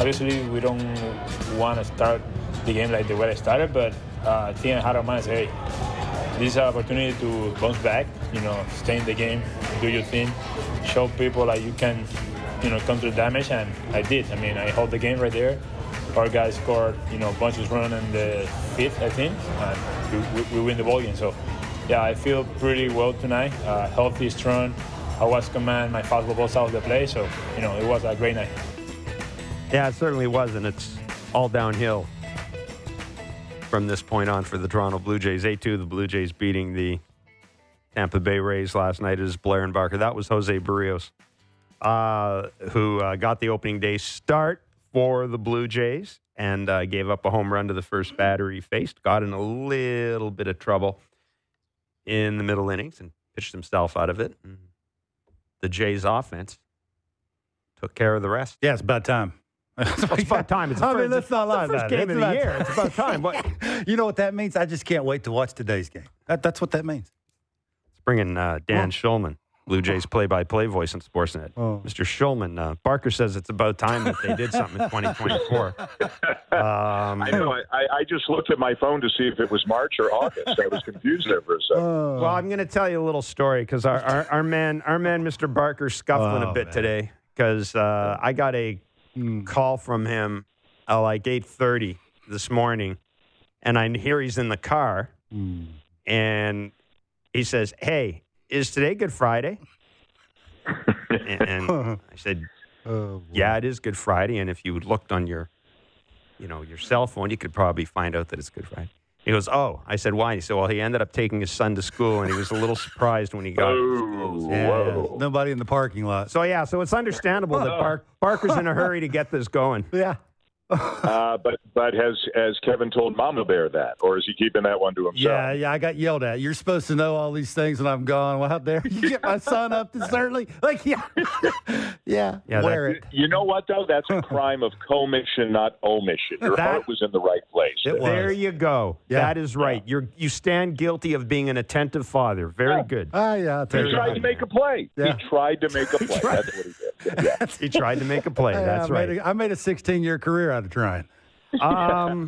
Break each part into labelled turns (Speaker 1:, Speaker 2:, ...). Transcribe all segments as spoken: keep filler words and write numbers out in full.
Speaker 1: obviously we don't want to start the game like the way I started, but uh, I think I had a mind to say, hey, this is an opportunity to bounce back, you know, stay in the game, do your thing, show people that you can, you know, counter damage, and I did. I mean, I held the game right there. Our guys scored, you know, bunches run in the fifth, I think, and we, we win the ball game. So, yeah, I feel pretty well tonight, uh, healthy, strong. I was command my fastball balls out of the play, so, you know, it was a great night.
Speaker 2: Yeah, it certainly was, and it's all downhill from this point on for the Toronto Blue Jays. eight two, the Blue Jays beating the Tampa Bay Rays last night as Blair and Barker. That was Jose Barrios, uh, who uh, got the opening day start for the Blue Jays and uh, gave up a home run to the first batter he faced. Got in a little bit of trouble in the middle innings and pitched himself out of it. And the Jays offense took care of the rest.
Speaker 3: Yeah, it's about time.
Speaker 2: It's about time. It's the
Speaker 3: I
Speaker 2: first,
Speaker 3: mean, let's not lie
Speaker 2: the first
Speaker 3: about it.
Speaker 2: game
Speaker 3: It's
Speaker 2: of the
Speaker 3: about
Speaker 2: year.
Speaker 3: time.
Speaker 2: It's about time. What?
Speaker 3: You know what that means? I just can't wait to watch today's game. That, that's what that means.
Speaker 2: Let's bring in uh, Dan
Speaker 3: Oh.
Speaker 2: Schulman, Blue Jays play-by-play voice on Sportsnet.
Speaker 3: Oh.
Speaker 2: Mister Schulman, uh, Barker says it's about time that they did something in twenty twenty-four. Um,
Speaker 4: I know. I, I just looked at my phone to see if it was March or August. I was confused there for a second.
Speaker 3: Oh.
Speaker 2: Well, I'm going to tell you a little story because our, our, our man, our man, Mister Barker, scuffling
Speaker 3: Oh,
Speaker 2: a bit
Speaker 3: man.
Speaker 2: today because uh, I got a
Speaker 3: Mm.
Speaker 2: call from him at like eight thirty this morning, and I hear he's in the car,
Speaker 3: Mm.
Speaker 2: and he says, "Hey, is today Good Friday?" and, and I said,
Speaker 3: Oh, boy.
Speaker 2: "Yeah, it is Good Friday, and if you looked on your, you know, your cell phone, you could probably find out that it's Good Friday." He goes, "Oh." I said, "Why?" He said, "Well, he ended up taking his son to school, and he was a little surprised when he got to school."
Speaker 4: Oh,
Speaker 2: Yeah.
Speaker 4: whoa.
Speaker 3: Nobody in the parking lot.
Speaker 2: So, yeah, so it's understandable that Bar- Barker's in a hurry to get this going.
Speaker 3: Yeah.
Speaker 4: Uh, but but has has Kevin told Mama Bear that, or is he keeping that one to himself?
Speaker 3: Yeah, yeah, I got yelled at. You're supposed to know all these things when I'm gone. Well, how dare you get my son up this early? Like, yeah. yeah,
Speaker 2: Yeah,
Speaker 3: wear
Speaker 2: that-
Speaker 3: it.
Speaker 4: You know what, though? That's a crime of commission, not omission. Your
Speaker 2: That-
Speaker 4: heart was in the right place.
Speaker 3: It was.
Speaker 2: There you go.
Speaker 3: Yeah.
Speaker 2: That is right. You're you stand guilty of being an attentive father. Very
Speaker 4: Yeah.
Speaker 2: good.
Speaker 3: Ah, yeah. I'll tell
Speaker 4: He
Speaker 3: you
Speaker 4: tried
Speaker 3: what.
Speaker 4: to make a play.
Speaker 3: Yeah.
Speaker 4: He tried to make a play.
Speaker 2: tried.
Speaker 4: That's what he did. Yeah.
Speaker 2: He tried to make a play.
Speaker 3: Yeah,
Speaker 2: That's
Speaker 3: I
Speaker 2: right.
Speaker 3: Made a, I made a sixteen-year career out of trying.
Speaker 2: Um,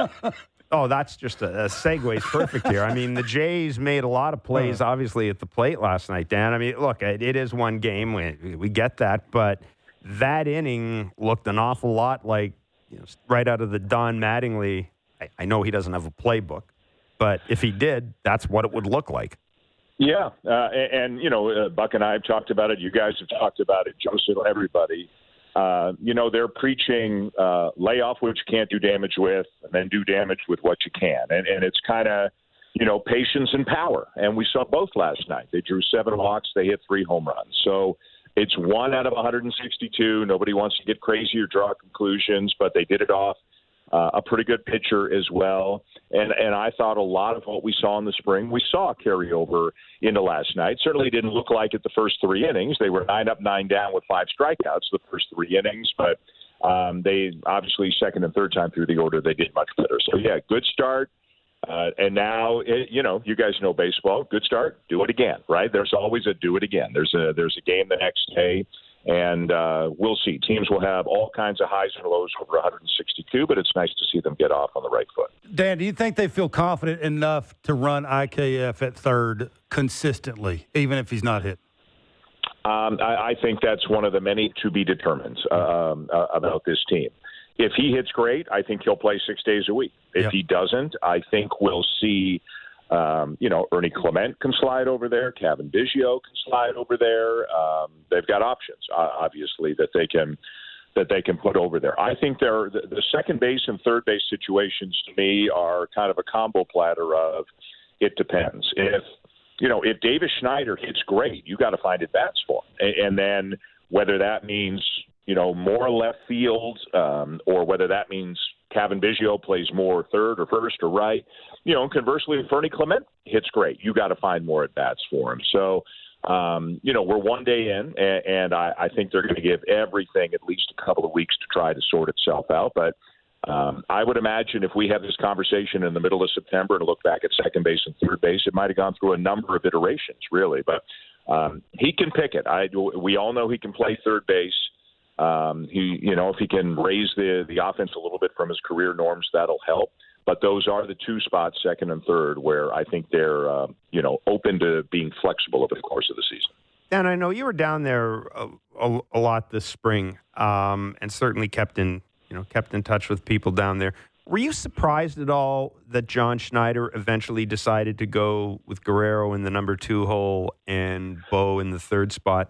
Speaker 2: oh, that's just a, a segue's perfect here. I mean, the Jays made a lot of plays, obviously, at the plate last night, Dan. I mean, look, it, it is one game. We, we get that. But that inning looked an awful lot like, you know, right out of the Don Mattingly. I, I know he doesn't have a playbook, but if he did, that's what it would look like.
Speaker 4: Yeah, uh, and, and, you know, uh, Buck and I have talked about it. You guys have talked about it. Joseph, everybody. Uh, you know, they're preaching uh, lay off what you can't do damage with and then do damage with what you can. And, and it's kind of, you know, patience and power. And we saw both last night. They drew seven walks. They hit three home runs. So it's one out of one hundred sixty-two. Nobody wants to get crazy or draw conclusions, but they did it off. Uh, a pretty good pitcher as well. And and I thought a lot of what we saw in the spring, we saw carry over into last night. Certainly didn't look like it the first three innings. They were nine up, nine down with five strikeouts the first three innings. But um, they obviously second and third time through the order, they did much better. So, yeah, good start. Uh, and now, it, you know, you guys know baseball. Good start. Do it again, right? There's always a do it again. There's a, there's a game the next day. And uh, we'll see. Teams will have all kinds of highs and lows over one hundred sixty-two, but it's nice to see them get off on the right foot.
Speaker 3: Dan, do you think they feel confident enough to run I K F at third consistently, even if he's not hit?
Speaker 4: Um, I, I think that's one of the many to be determined um, uh, about this team. If he hits great, I think he'll play six days a week. If
Speaker 3: Yep.
Speaker 4: he doesn't, I think we'll see, um, you know, Ernie Clement can slide over there. Kevin Biggio can slide over there. Um, they've got options, uh, obviously, that they can that they can put over there. I think they're, the, the second base and third base situations to me are kind of a combo platter of it depends. If you know, if Davis Schneider hits great, you got to find at bats for him, and, and then whether that means you know more left field um, or whether that means Kevin Biggio plays more third or first or right. You know, conversely, if Ernie Clement hits great, you got to find more at bats for him. So, um, you know, we're one day in, and, and I, I think they're going to give everything at least a couple of weeks to try to sort itself out. But um, I would imagine if we have this conversation in the middle of September and look back at second base and third base, it might have gone through a number of iterations, really. But um, he can pick it. I, we all know he can play third base. Um, he, you know, if he can raise the the offense a little bit from his career norms, that'll help. But those are the two spots, second and third, where I think they're, uh, you know, open to being flexible over the course of the season.
Speaker 2: And I know you were down there a, a, a lot this spring, um, and certainly kept in, you know, kept in touch with people down there. Were you surprised at all that John Schneider eventually decided to go with Guerrero in the number two hole and Bo in the third spot?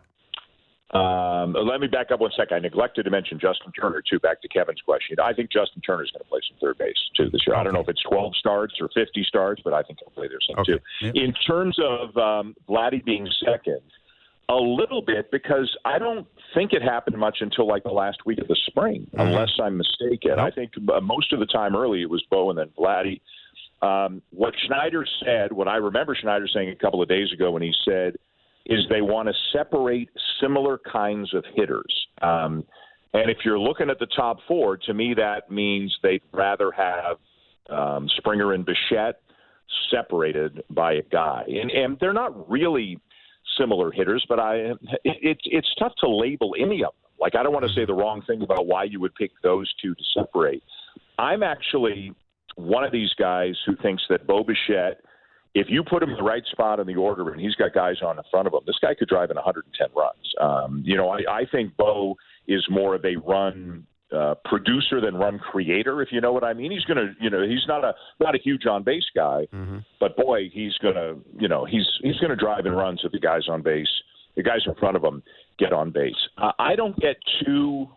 Speaker 4: Um, let me back up one second. I neglected to mention Justin Turner, too, back to Kevin's question. I think Justin Turner is going to play some third base, too, this year. Okay. I don't know if it's twelve starts or fifty starts, but I think he'll play there some, okay. too. Yep. In terms of um, Vladdy being second, a little bit, because I don't think it happened much until like the last week of the spring, mm-hmm. unless I'm mistaken. Nope. I think uh, most of the time early it was Bo and then Vladdy. Um, what Schneider said, what I remember Schneider saying a couple of days ago when he said, is they want to separate similar kinds of hitters. Um, and if you're looking at the top four, to me that means they'd rather have um, Springer and Bichette separated by a guy. And, and they're not really similar hitters, but I it, it, it's tough to label any of them. Like, I don't want to say the wrong thing about why you would pick those two to separate. I'm actually one of these guys who thinks that Bo Bichette, if you put him in the right spot in the order and he's got guys on in front of him, this guy could drive in one hundred ten runs. Um, you know, I, I think Bo is more of a run uh, producer than run creator, if you know what I mean. He's going to, you know, he's not a not a huge on base guy, mm-hmm. but boy, he's going to, you know, he's he's going to drive in runs if the guys on base, the guys in front of him get on base. Uh, I don't get too,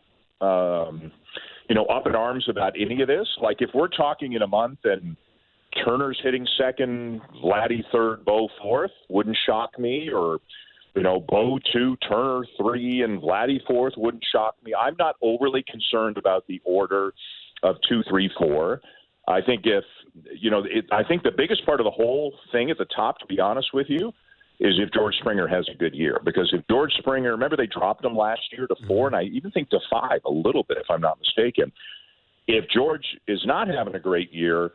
Speaker 4: um, you know, up in arms about any of this. Like, if we're talking in a month and Turner's hitting second, Vladdy third, Bo fourth, wouldn't shock me. Or, you know, Bo two, Turner three, and Vladdy fourth wouldn't shock me. I'm not overly concerned about the order of two, three, four. I think if, you know, it, I think the biggest part of the whole thing at the top, to be honest with you, is if George Springer has a good year. Because if George Springer, remember they dropped him last year to four, and I even think to five a little bit, if I'm not mistaken. If George is not having a great year,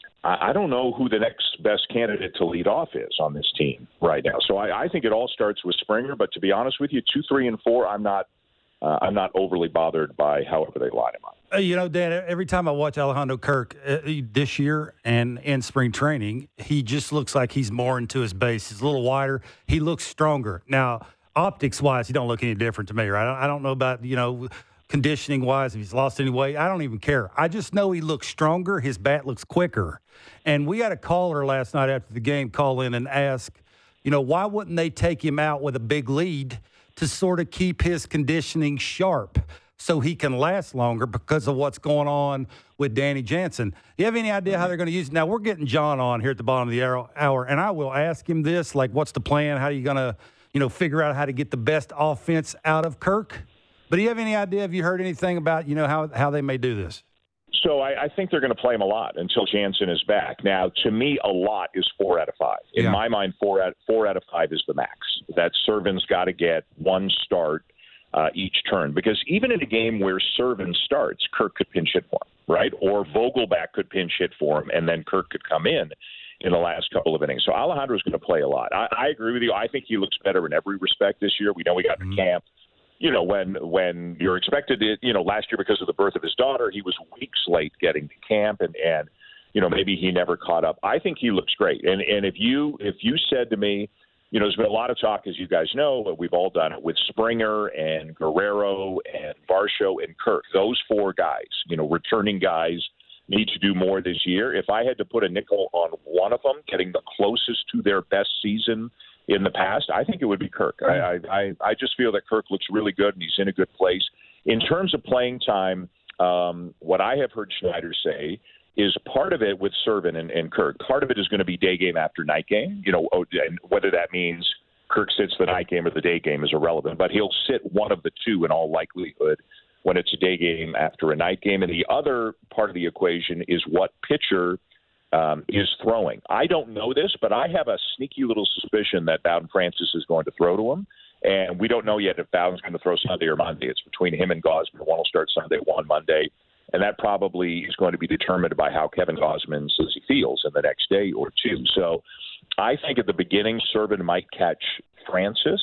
Speaker 4: I don't know who the next best candidate to lead off is on this team right now. So I, I think it all starts with Springer. But to be honest with you, two, three, and four, I'm not, uh, I'm not overly bothered by however they line him up.
Speaker 3: Uh, you know, Dan, every time I watch Alejandro Kirk uh, this year and in spring training, he just looks like he's more into his base. He's a little wider. He looks stronger. Now, optics-wise, he don't look any different to me, right? I don't, I don't know about, you know, conditioning-wise, if he's lost any weight. I don't even care. I just know he looks stronger. His bat looks quicker. And we had a caller last night after the game call in and ask, you know, why wouldn't they take him out with a big lead to sort of keep his conditioning sharp so he can last longer because of what's going on with Danny Jansen? Do you have any idea how they're going to use it? Now, we're getting John on here at the bottom of the hour, and I will ask him this, like, what's the plan? How are you going to, you know, figure out how to get the best offense out of Kirk? But do you have any idea, have you heard anything about, you know, how, how they may do this?
Speaker 4: So I, I think they're going to play him a lot until Jansen is back. Now, to me, a lot is four out of five. In yeah. my mind, four out, four out of five is the max. That Servin's got to get one start uh, each turn. Because even in a game where Servin starts, Kirk could pinch hit for him, right? Or Vogelback could pinch hit for him, and then Kirk could come in in the last couple of innings. So Alejandro's going to play a lot. I, I agree with you. I think he looks better in every respect this year. We know we got mm-hmm. the camp. You know, when when you're expected to, you know, last year because of the birth of his daughter, he was weeks late getting to camp, and, and you know, maybe he never caught up. I think he looks great. And and if you if you said to me, you know, there's been a lot of talk, as you guys know, we've all done it with Springer and Guerrero and Varsho and Kirk. Those four guys, you know, returning guys, need to do more this year. If I had to put a nickel on one of them, getting the closest to their best season in the past, I think it would be Kirk. I, I I just feel that Kirk looks really good and he's in a good place. In terms of playing time, um, what I have heard Schneider say is part of it with Servin and, and Kirk. Part of it is going to be day game after night game. You know, and whether that means Kirk sits the night game or the day game is irrelevant, but he'll sit one of the two in all likelihood when it's a day game after a night game. And the other part of the equation is what pitcher Um, is throwing. I don't know this, but I have a sneaky little suspicion that Bowden Francis is going to throw to him. And we don't know yet if Bowden's going to throw Sunday or Monday. It's between him and Gausman. One will start Sunday, one Monday. And that probably is going to be determined by how Kevin Gausman says he feels in the next day or two. So I think at the beginning, Servin might catch Francis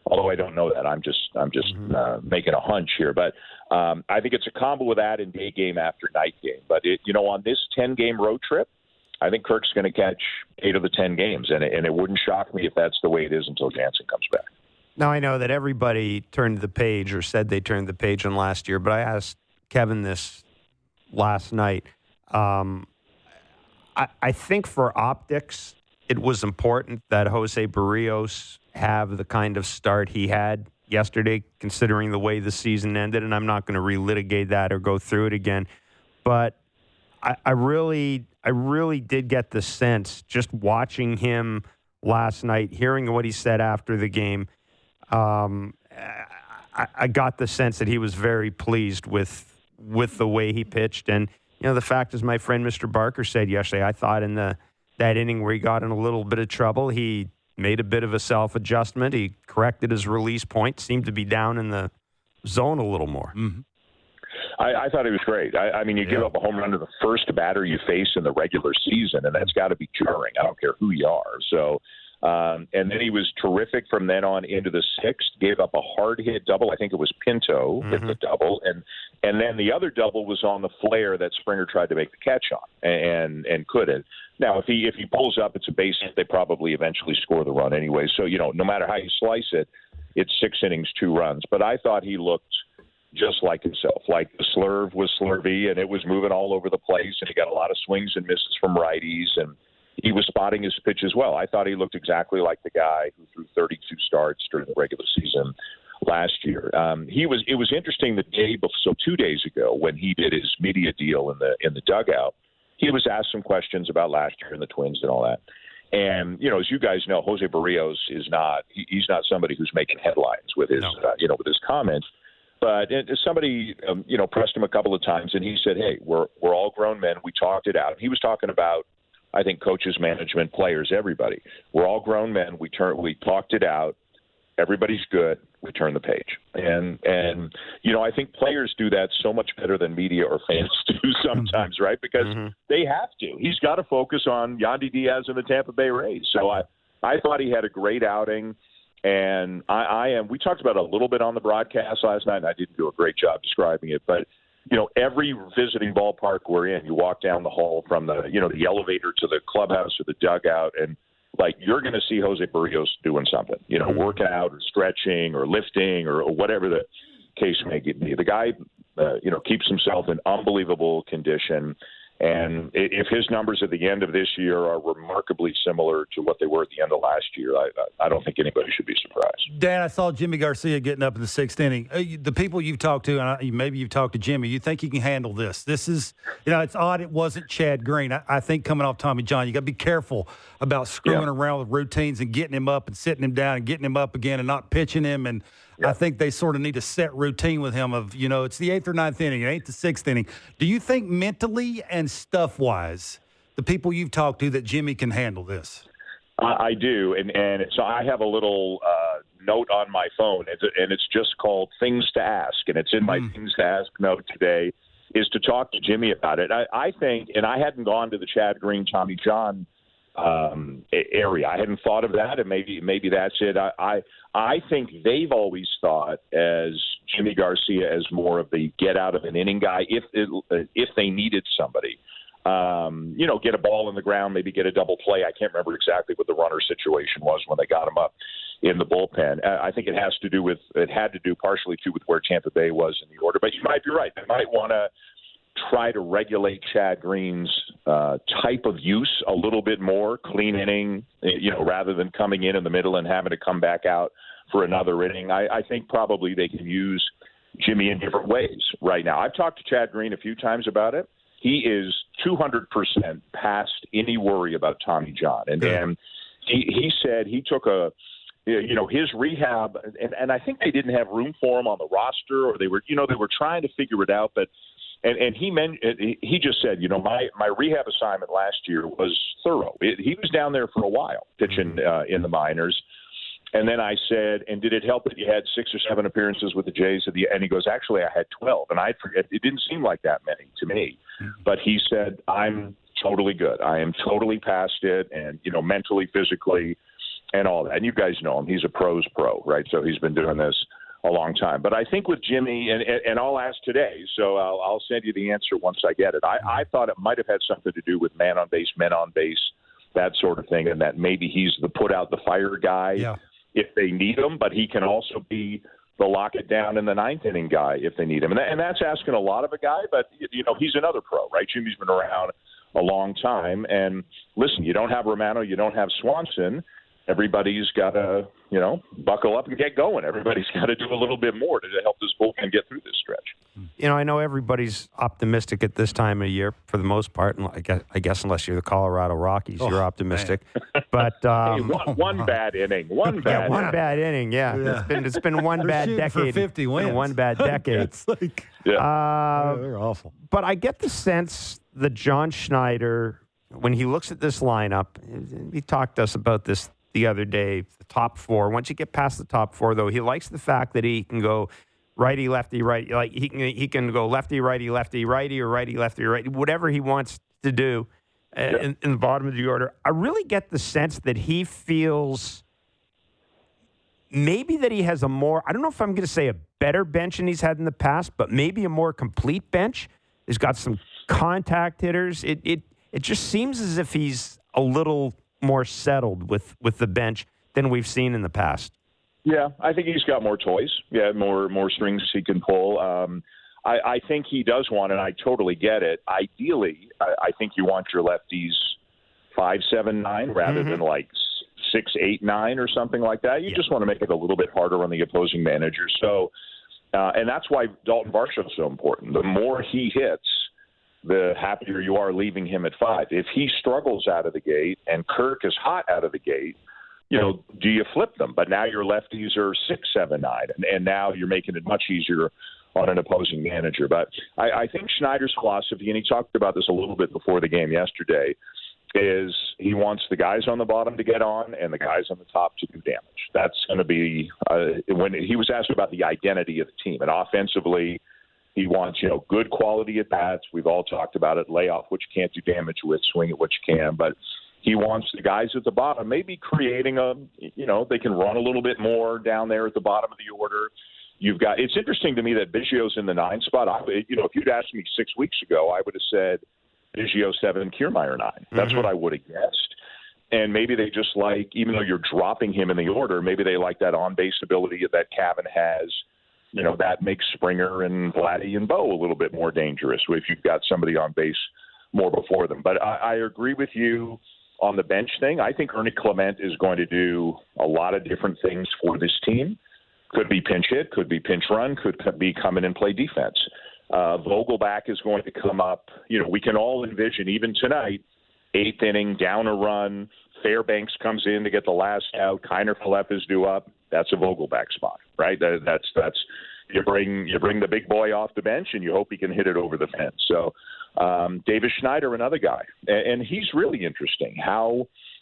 Speaker 4: Although I don't know that. I'm just I'm just mm-hmm. uh, making a hunch here. But um, I think it's a combo of that and day game after night game. But, it, you know, on this ten-game road trip, I think Kirk's going to catch eight of the ten games. And it, and it wouldn't shock me if that's the way it is until Jansen comes back.
Speaker 2: Now, I know that everybody turned the page or said they turned the page on last year, but I asked Kevin this last night. Um, I, I think for optics, it was important that Jose Barrios have the kind of start he had yesterday, considering the way the season ended, and I'm not going to relitigate that or go through it again. But I, I really, I really did get the sense, just watching him last night, hearing what he said after the game, um, I, I got the sense that he was very pleased with with the way he pitched. And, you know, the fact is, my friend Mister Barker said yesterday, I thought in the that inning where he got in a little bit of trouble, he made a bit of a self-adjustment. He corrected his release point, seemed to be down in the zone a little more.
Speaker 3: Mm-hmm.
Speaker 4: I, I thought he was great. I, I mean, you yeah. give up a home run to the first batter you face in the regular season, and that's got to be jarring. I don't care who you are. So, um, and then he was terrific from then on into the sixth, gave up a hard hit double. I think it was Pinto mm-hmm. hit the double. And, and then the other double was on the flare that Springer tried to make the catch on and, and couldn't. Now, if he, if he pulls up, it's a base hit. They probably eventually score the run anyway. So, you know, no matter how you slice it, it's six innings, two runs. But I thought he looked just like himself. Like the slurve was slurvy, and it was moving all over the place, and he got a lot of swings and misses from righties, and he was spotting his pitch as well. I thought he looked exactly like the guy who threw thirty-two starts during the regular season last year. Um, he was. It was interesting the day before, so two days ago, when he did his media deal in the in the dugout, he was asked some questions about last year and the Twins and all that. And, you know, as you guys know, Jose Barrios is not, he, he's not somebody who's making headlines with his, no. uh, you know, with his comments. But it, somebody, um, you know, pressed him a couple of times, and he said, hey, we're we're all grown men. We talked it out. He was talking about, I think, coaches, management, players, everybody. We're all grown men. We turn, we talked it out. Everybody's good. We turn the page. And, and you know, I think players do that so much better than media or fans do sometimes, right? Because mm-hmm. they have to. He's got to focus on Yandy Diaz and the Tampa Bay Rays. So I, I thought he had a great outing. And I, I am, we talked about it a little bit on the broadcast last night, and I didn't do a great job describing it. But, you know, every visiting ballpark we're in, you walk down the hall from the, you know, the elevator to the clubhouse or the dugout, and, like, you're going to see Jose Barrios doing something, you know, working out or stretching or lifting or, or whatever the case may be. The guy, uh, you know, keeps himself in unbelievable condition. And if his numbers at the end of this year are remarkably similar to what they were at the end of last year, I, I don't think anybody should be surprised.
Speaker 3: Dan, I saw Jimmy Garcia getting up in the sixth inning. The people you've talked to, and maybe you've talked to Jimmy, you think he can handle this? This is, you know, it's odd it wasn't Chad Green. I, I think coming off Tommy John, you got to be careful about screwing yeah. around with routines and getting him up and sitting him down and getting him up again and not pitching him. And yeah. I think they sort of need a set routine with him of, you know, it's the eighth or ninth inning, it ain't the sixth inning. Do you think mentally and stuff-wise, the people you've talked to, that Jimmy can handle this?
Speaker 4: I, I do, and, and so I have a little uh, note on my phone, and it's just called Things to Ask, and it's in my mm. Things to Ask note today, is to talk to Jimmy about it. I, I think, and I hadn't gone to the Chad Green, Tommy John um, area. I hadn't thought of that, and maybe maybe that's it. I, I I think they've always thought as Jimmy Garcia as more of the get out of an inning guy if it, if they needed somebody. Um, you know, get a ball in the ground, maybe get a double play. I can't remember exactly what the runner situation was when they got him up in the bullpen. I think it has to do with it had to do partially too with where Tampa Bay was in the order. But you might be right. They might want to try to regulate Chad Green's uh, type of use a little bit more, clean inning, you know, rather than coming in in the middle and having to come back out for another inning. I, I think probably they can use Jimmy in different ways right now. I've talked to Chad Green a few times about it. He is two hundred percent past any worry about Tommy John. And, and he, he said he took a, you know, his rehab, and, and I think they didn't have room for him on the roster, or they were, you know, they were trying to figure it out, but And, and he meant, he just said, you know, my, my rehab assignment last year was thorough. It, he was down there for a while pitching uh, in the minors. And then I said, and did it help that you had six or seven appearances with the Jays? At the, and he goes, actually, I had twelve. And I forget, it didn't seem like that many to me. But he said, I'm totally good. I am totally past it. And, you know, mentally, physically, and all that. And you guys know him. He's a pro's pro, right? So he's been doing this a long time. But I think with Jimmy, and, and, and I'll ask today, so I'll, I'll send you the answer once I get it. I, I thought it might have had something to do with man on base, men on base, that sort of thing, and that maybe he's the put out the fire guy
Speaker 3: yeah.
Speaker 4: if they need him, but he can also be the lock it down in the ninth inning guy if they need him. And, that, and that's asking a lot of a guy, but, you know, he's another pro, right? Jimmy's been around a long time. And listen, you don't have Romano, you don't have Swanson. Everybody's got to, you know, buckle up and get going. Everybody's got to do a little bit more to help this bullpen get through this stretch.
Speaker 2: You know, I know everybody's optimistic at this time of year for the most part, and I guess, I guess unless you're the Colorado Rockies, oh, you're optimistic. Man. But um,
Speaker 4: hey, one, one bad inning, one bad,
Speaker 2: yeah, one inning. bad inning. Yeah, yeah. It's been it's been one bad decade.
Speaker 3: For fifty wins.
Speaker 2: One bad decade.
Speaker 3: It's like,
Speaker 4: yeah,
Speaker 2: uh,
Speaker 3: they're awful.
Speaker 2: But I get the sense that John Schneider, when he looks at this lineup, he talked to us about this the other day, the top four. Once you get past the top four, though, he likes the fact that he can go righty, lefty, right. Like he can he can go lefty, righty, lefty, righty, or righty, lefty, righty, whatever he wants to do uh,
Speaker 4: yeah.
Speaker 2: in, in the bottom of the order. I really get the sense that he feels maybe that he has a more, I don't know if I'm going to say a better bench than he's had in the past, but maybe a more complete bench. He's got some contact hitters. It it it just seems as if he's a little more settled with, with the bench than we've seen in the past.
Speaker 4: Yeah, I think he's got more toys. Yeah, more more strings he can pull. Um, I, I think he does want, and I totally get it. Ideally, I, I think you want your lefties five, seven, nine, rather mm-hmm. than like six, eight, nine, or something like that. You yeah. just want to make it a little bit harder on the opposing manager. So, uh, and that's why Dalton Varsho is so important. The more he hits, the happier you are leaving him at five. If he struggles out of the gate and Kirk is hot out of the gate, you know, do you flip them? But now your lefties are six, seven, nine, and, and now you're making it much easier on an opposing manager. But I, I think Schneider's philosophy, and he talked about this a little bit before the game yesterday, is he wants the guys on the bottom to get on and the guys on the top to do damage. That's going to be uh, when he was asked about the identity of the team, and offensively, he wants, you know, good quality at bats. We've all talked about it. Lay off what you can't do damage with, swing at what you can. But he wants the guys at the bottom maybe creating a, you know, they can run a little bit more down there at the bottom of the order. You've got, it's interesting to me that Biggio's in the nine spot. I, you know, if you'd asked me six weeks ago, I would have said Biggio seven, Kiermaier nine. That's mm-hmm. what I would have guessed. And maybe they just like, even though you're dropping him in the order, maybe they like that on-base ability that Cavan has. You know, that makes Springer and Vladdy and Bo a little bit more dangerous if you've got somebody on base more before them. But I, I agree with you on the bench thing. I think Ernie Clement is going to do a lot of different things for this team. Could be pinch hit, could be pinch run, could be come in and play defense. Uh, Vogelback is going to come up. You know, we can all envision, even tonight, eighth inning, down a run, Fairbanks comes in to get the last out, Kiner Falefa is due up. That's a Vogelback spot, right? That, that's that's you bring you bring the big boy off the bench and you hope he can hit it over the fence. So um, Davis Schneider, another guy, and, and he's really interesting. How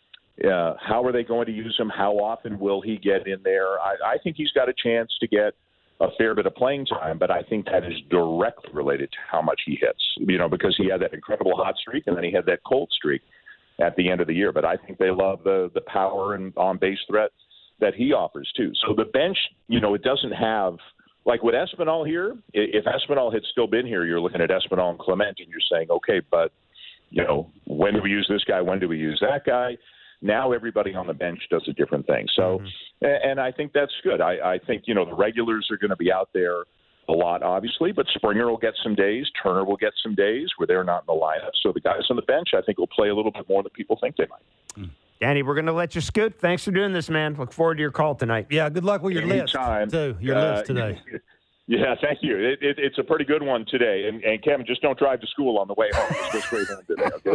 Speaker 4: uh, how are they going to use him? How often will he get in there? I, I think he's got a chance to get a fair bit of playing time, but I think that is directly related to how much he hits. You know, because he had that incredible hot streak and then he had that cold streak at the end of the year. But I think they love the the power and on base threat that he offers too. So the bench, you know, it doesn't have, like with Espinal here, if Espinal had still been here, you're looking at Espinal and Clement and you're saying, okay, but, you know, when do we use this guy? When do we use that guy? Now everybody on the bench does a different thing. So, mm-hmm. and I think that's good. I, I think, you know, the regulars are going to be out there a lot, obviously, but Springer will get some days. Turner will get some days where they're not in the lineup. So the guys on the bench, I think, will play a little bit more than people think they might.
Speaker 2: Mm. Danny, we're going to let you scoot. Thanks for doing this, man. Look forward to your call tonight.
Speaker 3: Yeah, good luck with your
Speaker 4: Anytime.
Speaker 3: list, too. Your uh, list today.
Speaker 4: Yeah, thank you. It, it, it's a pretty good one today. And, and Kevin, just don't drive to school on the way home. Just go straight home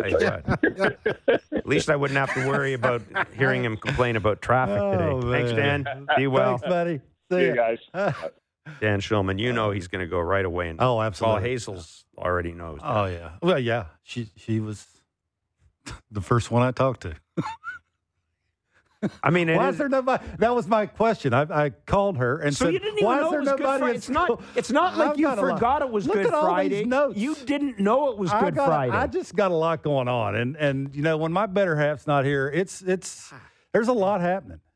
Speaker 4: today. Okay?
Speaker 2: At least I wouldn't have to worry about hearing him complain about traffic today.
Speaker 3: Oh,
Speaker 2: Thanks, Dan. Be well.
Speaker 3: Thanks, buddy. See,
Speaker 4: See you guys.
Speaker 2: Dan Shulman, you know he's going to go right away. And
Speaker 3: oh, absolutely.
Speaker 2: Paul Hazel's already knows that.
Speaker 3: Oh, yeah. Well, yeah. She, she was the first one I talked to.
Speaker 2: I mean,
Speaker 3: why
Speaker 2: is,
Speaker 3: is there nobody? That was my question. I, I called her and
Speaker 2: so
Speaker 3: said,
Speaker 2: you didn't even
Speaker 3: "Why
Speaker 2: know
Speaker 3: is there
Speaker 2: it was
Speaker 3: nobody?"
Speaker 2: Good Friday? It's not. It's not like
Speaker 3: I've
Speaker 2: you forgot it was
Speaker 3: Look
Speaker 2: Good
Speaker 3: at all
Speaker 2: Friday.
Speaker 3: These notes.
Speaker 2: You didn't know it was
Speaker 3: I
Speaker 2: Good
Speaker 3: got,
Speaker 2: Friday.
Speaker 3: I just got a lot going on, and and you know when my better half's not here, it's it's there's a lot happening.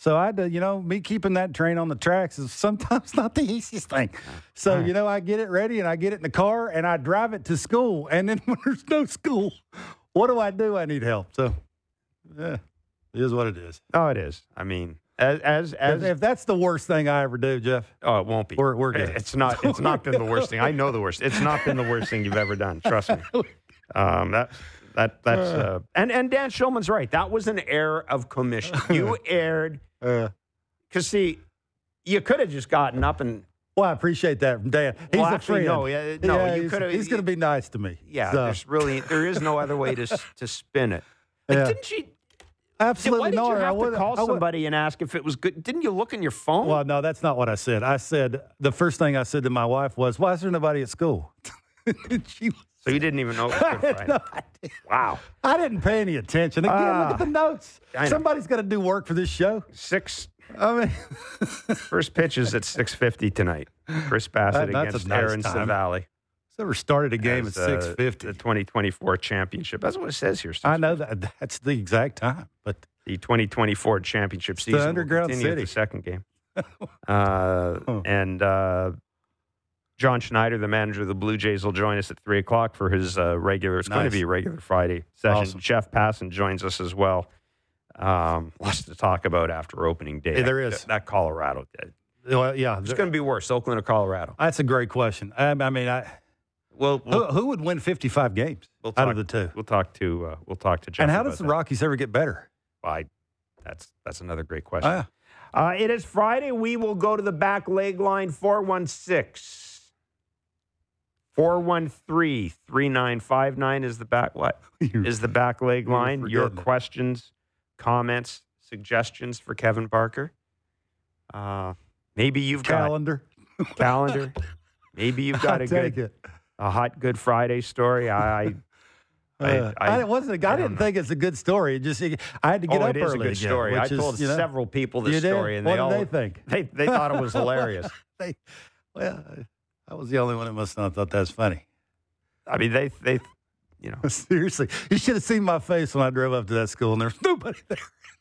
Speaker 3: So I had to, you know, me keeping that train on the tracks is sometimes not the easiest thing. So,
Speaker 2: right.
Speaker 3: you know, I get it ready and I get it in the car and I drive it to school. And then when there's no school, what do I do? I need help. So, yeah, it is what it is.
Speaker 2: Oh, it is. I mean, as as, as
Speaker 3: if, if that's the worst thing I ever do, Jeff.
Speaker 2: Oh, it won't be.
Speaker 3: We're, we're good.
Speaker 2: It's not. It's not been the worst thing. I know the worst. It's not been the worst thing you've ever done. Trust me. Um, that that that's uh, and and Dan Shulman's right. That was an error of commission. You erred because uh, see, you could have just gotten up and.
Speaker 3: Well, I appreciate that from Dan. He's
Speaker 2: well,
Speaker 3: a
Speaker 2: actually,
Speaker 3: friend.
Speaker 2: no, yeah, no,
Speaker 3: yeah,
Speaker 2: you could have.
Speaker 3: He's going to be nice to me.
Speaker 2: Yeah,
Speaker 3: so.
Speaker 2: there's really there is no other way to to spin it. Like,
Speaker 3: Yeah.
Speaker 2: Didn't you?
Speaker 3: Absolutely
Speaker 2: Why did
Speaker 3: not.
Speaker 2: you have
Speaker 3: I
Speaker 2: to
Speaker 3: would,
Speaker 2: call
Speaker 3: I would,
Speaker 2: somebody and ask if it was good? Didn't you look in your phone?
Speaker 3: Well, no, that's not what I said. I said the first thing I said to my wife was, "Why is there nobody at school?" she was,
Speaker 2: so you didn't even know it was Good Friday.
Speaker 3: no, I didn't.
Speaker 2: Wow.
Speaker 3: I didn't pay any attention. Again,
Speaker 2: Ah.
Speaker 3: look at the notes.
Speaker 2: I know.
Speaker 3: Somebody's got to do work for this show.
Speaker 2: Six.
Speaker 3: I mean,
Speaker 2: First pitch is at six fifty tonight. Chris Bassett
Speaker 3: That- that's
Speaker 2: against
Speaker 3: a nice
Speaker 2: Aaron
Speaker 3: time.
Speaker 2: Savali.
Speaker 3: ever started a game
Speaker 2: as,
Speaker 3: at
Speaker 2: uh,
Speaker 3: six fifty.
Speaker 2: The twenty twenty-four championship. That's what it says here.
Speaker 3: I know that that's the exact time, but
Speaker 2: The twenty twenty-four championship
Speaker 3: It's the
Speaker 2: season will
Speaker 3: underground
Speaker 2: continue
Speaker 3: city.
Speaker 2: with the second game. uh, and uh, John Schneider, the manager of the Blue Jays, will join us at three o'clock for his uh, regular. It's going to
Speaker 3: Nice.
Speaker 2: be a regular Friday session.
Speaker 3: Awesome.
Speaker 2: Jeff Passan joins us as well. Um, lots to talk about after opening day.
Speaker 3: Yeah, there
Speaker 2: that,
Speaker 3: is.
Speaker 2: that Colorado.
Speaker 3: well, yeah,
Speaker 2: It's going to be worse, Oakland or Colorado.
Speaker 3: that's a great question. I, I mean, I,
Speaker 2: Well, we'll,
Speaker 3: who, who would win fifty-five games
Speaker 2: we'll
Speaker 3: out
Speaker 2: talk,
Speaker 3: of the two?
Speaker 2: We'll talk to uh, we'll talk to Jeff.
Speaker 3: And how
Speaker 2: about
Speaker 3: does the
Speaker 2: that.
Speaker 3: Rockies ever get better?
Speaker 2: I, that's that's another great question.
Speaker 3: Ah.
Speaker 2: Uh, it is Friday. We will go to the back leg line four one six, four one three, three nine five nine is the back what is the back leg
Speaker 3: You're
Speaker 2: line. Your
Speaker 3: forgetting it.
Speaker 2: questions, comments, suggestions for Kevin Parker. Uh, maybe you've
Speaker 3: Calendar.
Speaker 2: got calendar. Maybe you've got
Speaker 3: I'll
Speaker 2: a
Speaker 3: take
Speaker 2: good
Speaker 3: it.
Speaker 2: a hot Good Friday story. I, I
Speaker 3: Uh,
Speaker 2: I-
Speaker 3: I, it wasn't. I,
Speaker 2: I
Speaker 3: didn't
Speaker 2: don't
Speaker 3: think it's a good story. It just I had to get
Speaker 2: oh,
Speaker 3: up
Speaker 2: it is
Speaker 3: early
Speaker 2: a good
Speaker 3: again,
Speaker 2: story. I
Speaker 3: which is,
Speaker 2: told
Speaker 3: you know,
Speaker 2: several people this
Speaker 3: you did?
Speaker 2: story, and
Speaker 3: what
Speaker 2: they
Speaker 3: did
Speaker 2: all
Speaker 3: they think?
Speaker 2: they they thought it was hilarious.
Speaker 3: they, well, I was the only one that must not have thought that was funny.
Speaker 2: I mean, they they you know.
Speaker 3: Seriously, you should have seen my face when I drove up to that school, and there was nobody there.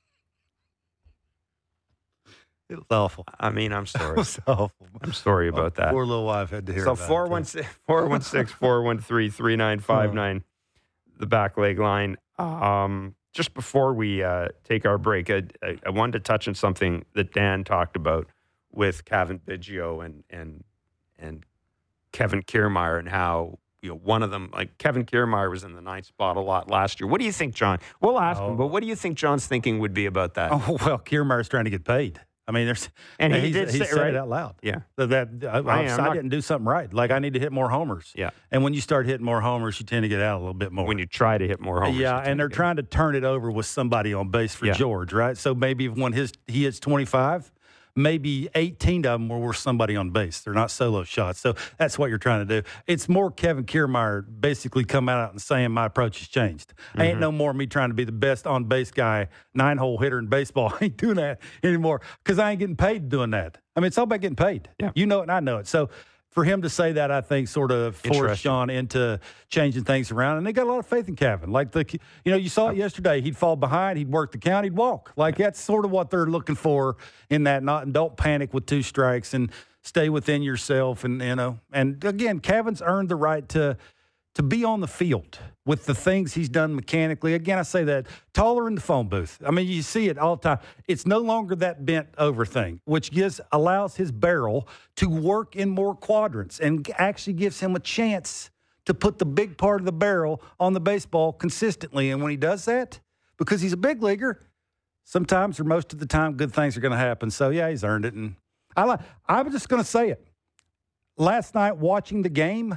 Speaker 3: It was awful.
Speaker 2: I mean, I'm
Speaker 3: It
Speaker 2: sorry.
Speaker 3: was awful.
Speaker 2: I'm sorry
Speaker 3: My
Speaker 2: about that.
Speaker 3: Poor little wife had to hear
Speaker 2: So
Speaker 3: about it,
Speaker 2: four
Speaker 3: too.
Speaker 2: one six, four one six, four one three, three nine five nine, the back leg line. Um, just before we uh, take our break, I, I, I wanted to touch on something that Dan talked about with Kevin Biggio and and and Kevin Kiermaier, and how, you know, one of them, like Kevin Kiermaier was in the ninth spot a lot last year. What do you think, John? We'll ask
Speaker 3: Oh.
Speaker 2: him, but what do you think John's thinking would be about that?
Speaker 3: Oh, well, Kiermaier's trying to get paid. I mean, there's
Speaker 2: And he
Speaker 3: he's-
Speaker 2: did
Speaker 3: he
Speaker 2: say-
Speaker 3: said
Speaker 2: right?
Speaker 3: it out loud.
Speaker 2: Yeah.
Speaker 3: That, that I,
Speaker 2: I
Speaker 3: I,
Speaker 2: am
Speaker 3: I
Speaker 2: not-
Speaker 3: didn't do something right. Like I need to hit more homers.
Speaker 2: Yeah.
Speaker 3: And when you start hitting more homers, you tend to get out a little bit more.
Speaker 2: When you try to hit more homers.
Speaker 3: yeah,
Speaker 2: you tend
Speaker 3: and they're
Speaker 2: to get-
Speaker 3: trying to turn it over with somebody on base for
Speaker 2: Yeah.
Speaker 3: George, right? So maybe when his he hits twenty-five, maybe eighteen of them were with somebody on base. They're not solo shots. So that's what you're trying to do. It's more Kevin Kiermaier basically coming out and saying my approach has changed.
Speaker 2: Mm-hmm.
Speaker 3: Ain't no more me trying to be the best on base guy, nine hole hitter in baseball. I ain't doing that anymore because I ain't getting paid doing that. I mean, it's all about getting paid.
Speaker 2: Yeah.
Speaker 3: You know it and I know it. So for him to say that, I think sort of forced
Speaker 2: Interesting.
Speaker 3: Sean into changing things around. And they got a lot of faith in Kevin. Like, the, you know, you saw it yesterday. He'd fall behind. He'd work the count. He'd walk. Like, that's sort of what they're looking for in that. Not and don't panic with two strikes and stay within yourself. And, you know, and again, Kevin's earned the right to to be on the field with the things he's done mechanically. Again, I say that taller in the phone booth. I mean, you see it all the time. It's no longer that bent over thing, which gives allows his barrel to work in more quadrants and actually gives him a chance to put the big part of the barrel on the baseball consistently. And when he does that, because he's a big leaguer, sometimes or most of the time, good things are going to happen. So, yeah, he's earned it. And I like. I'm just going to say it. Last night, watching the game,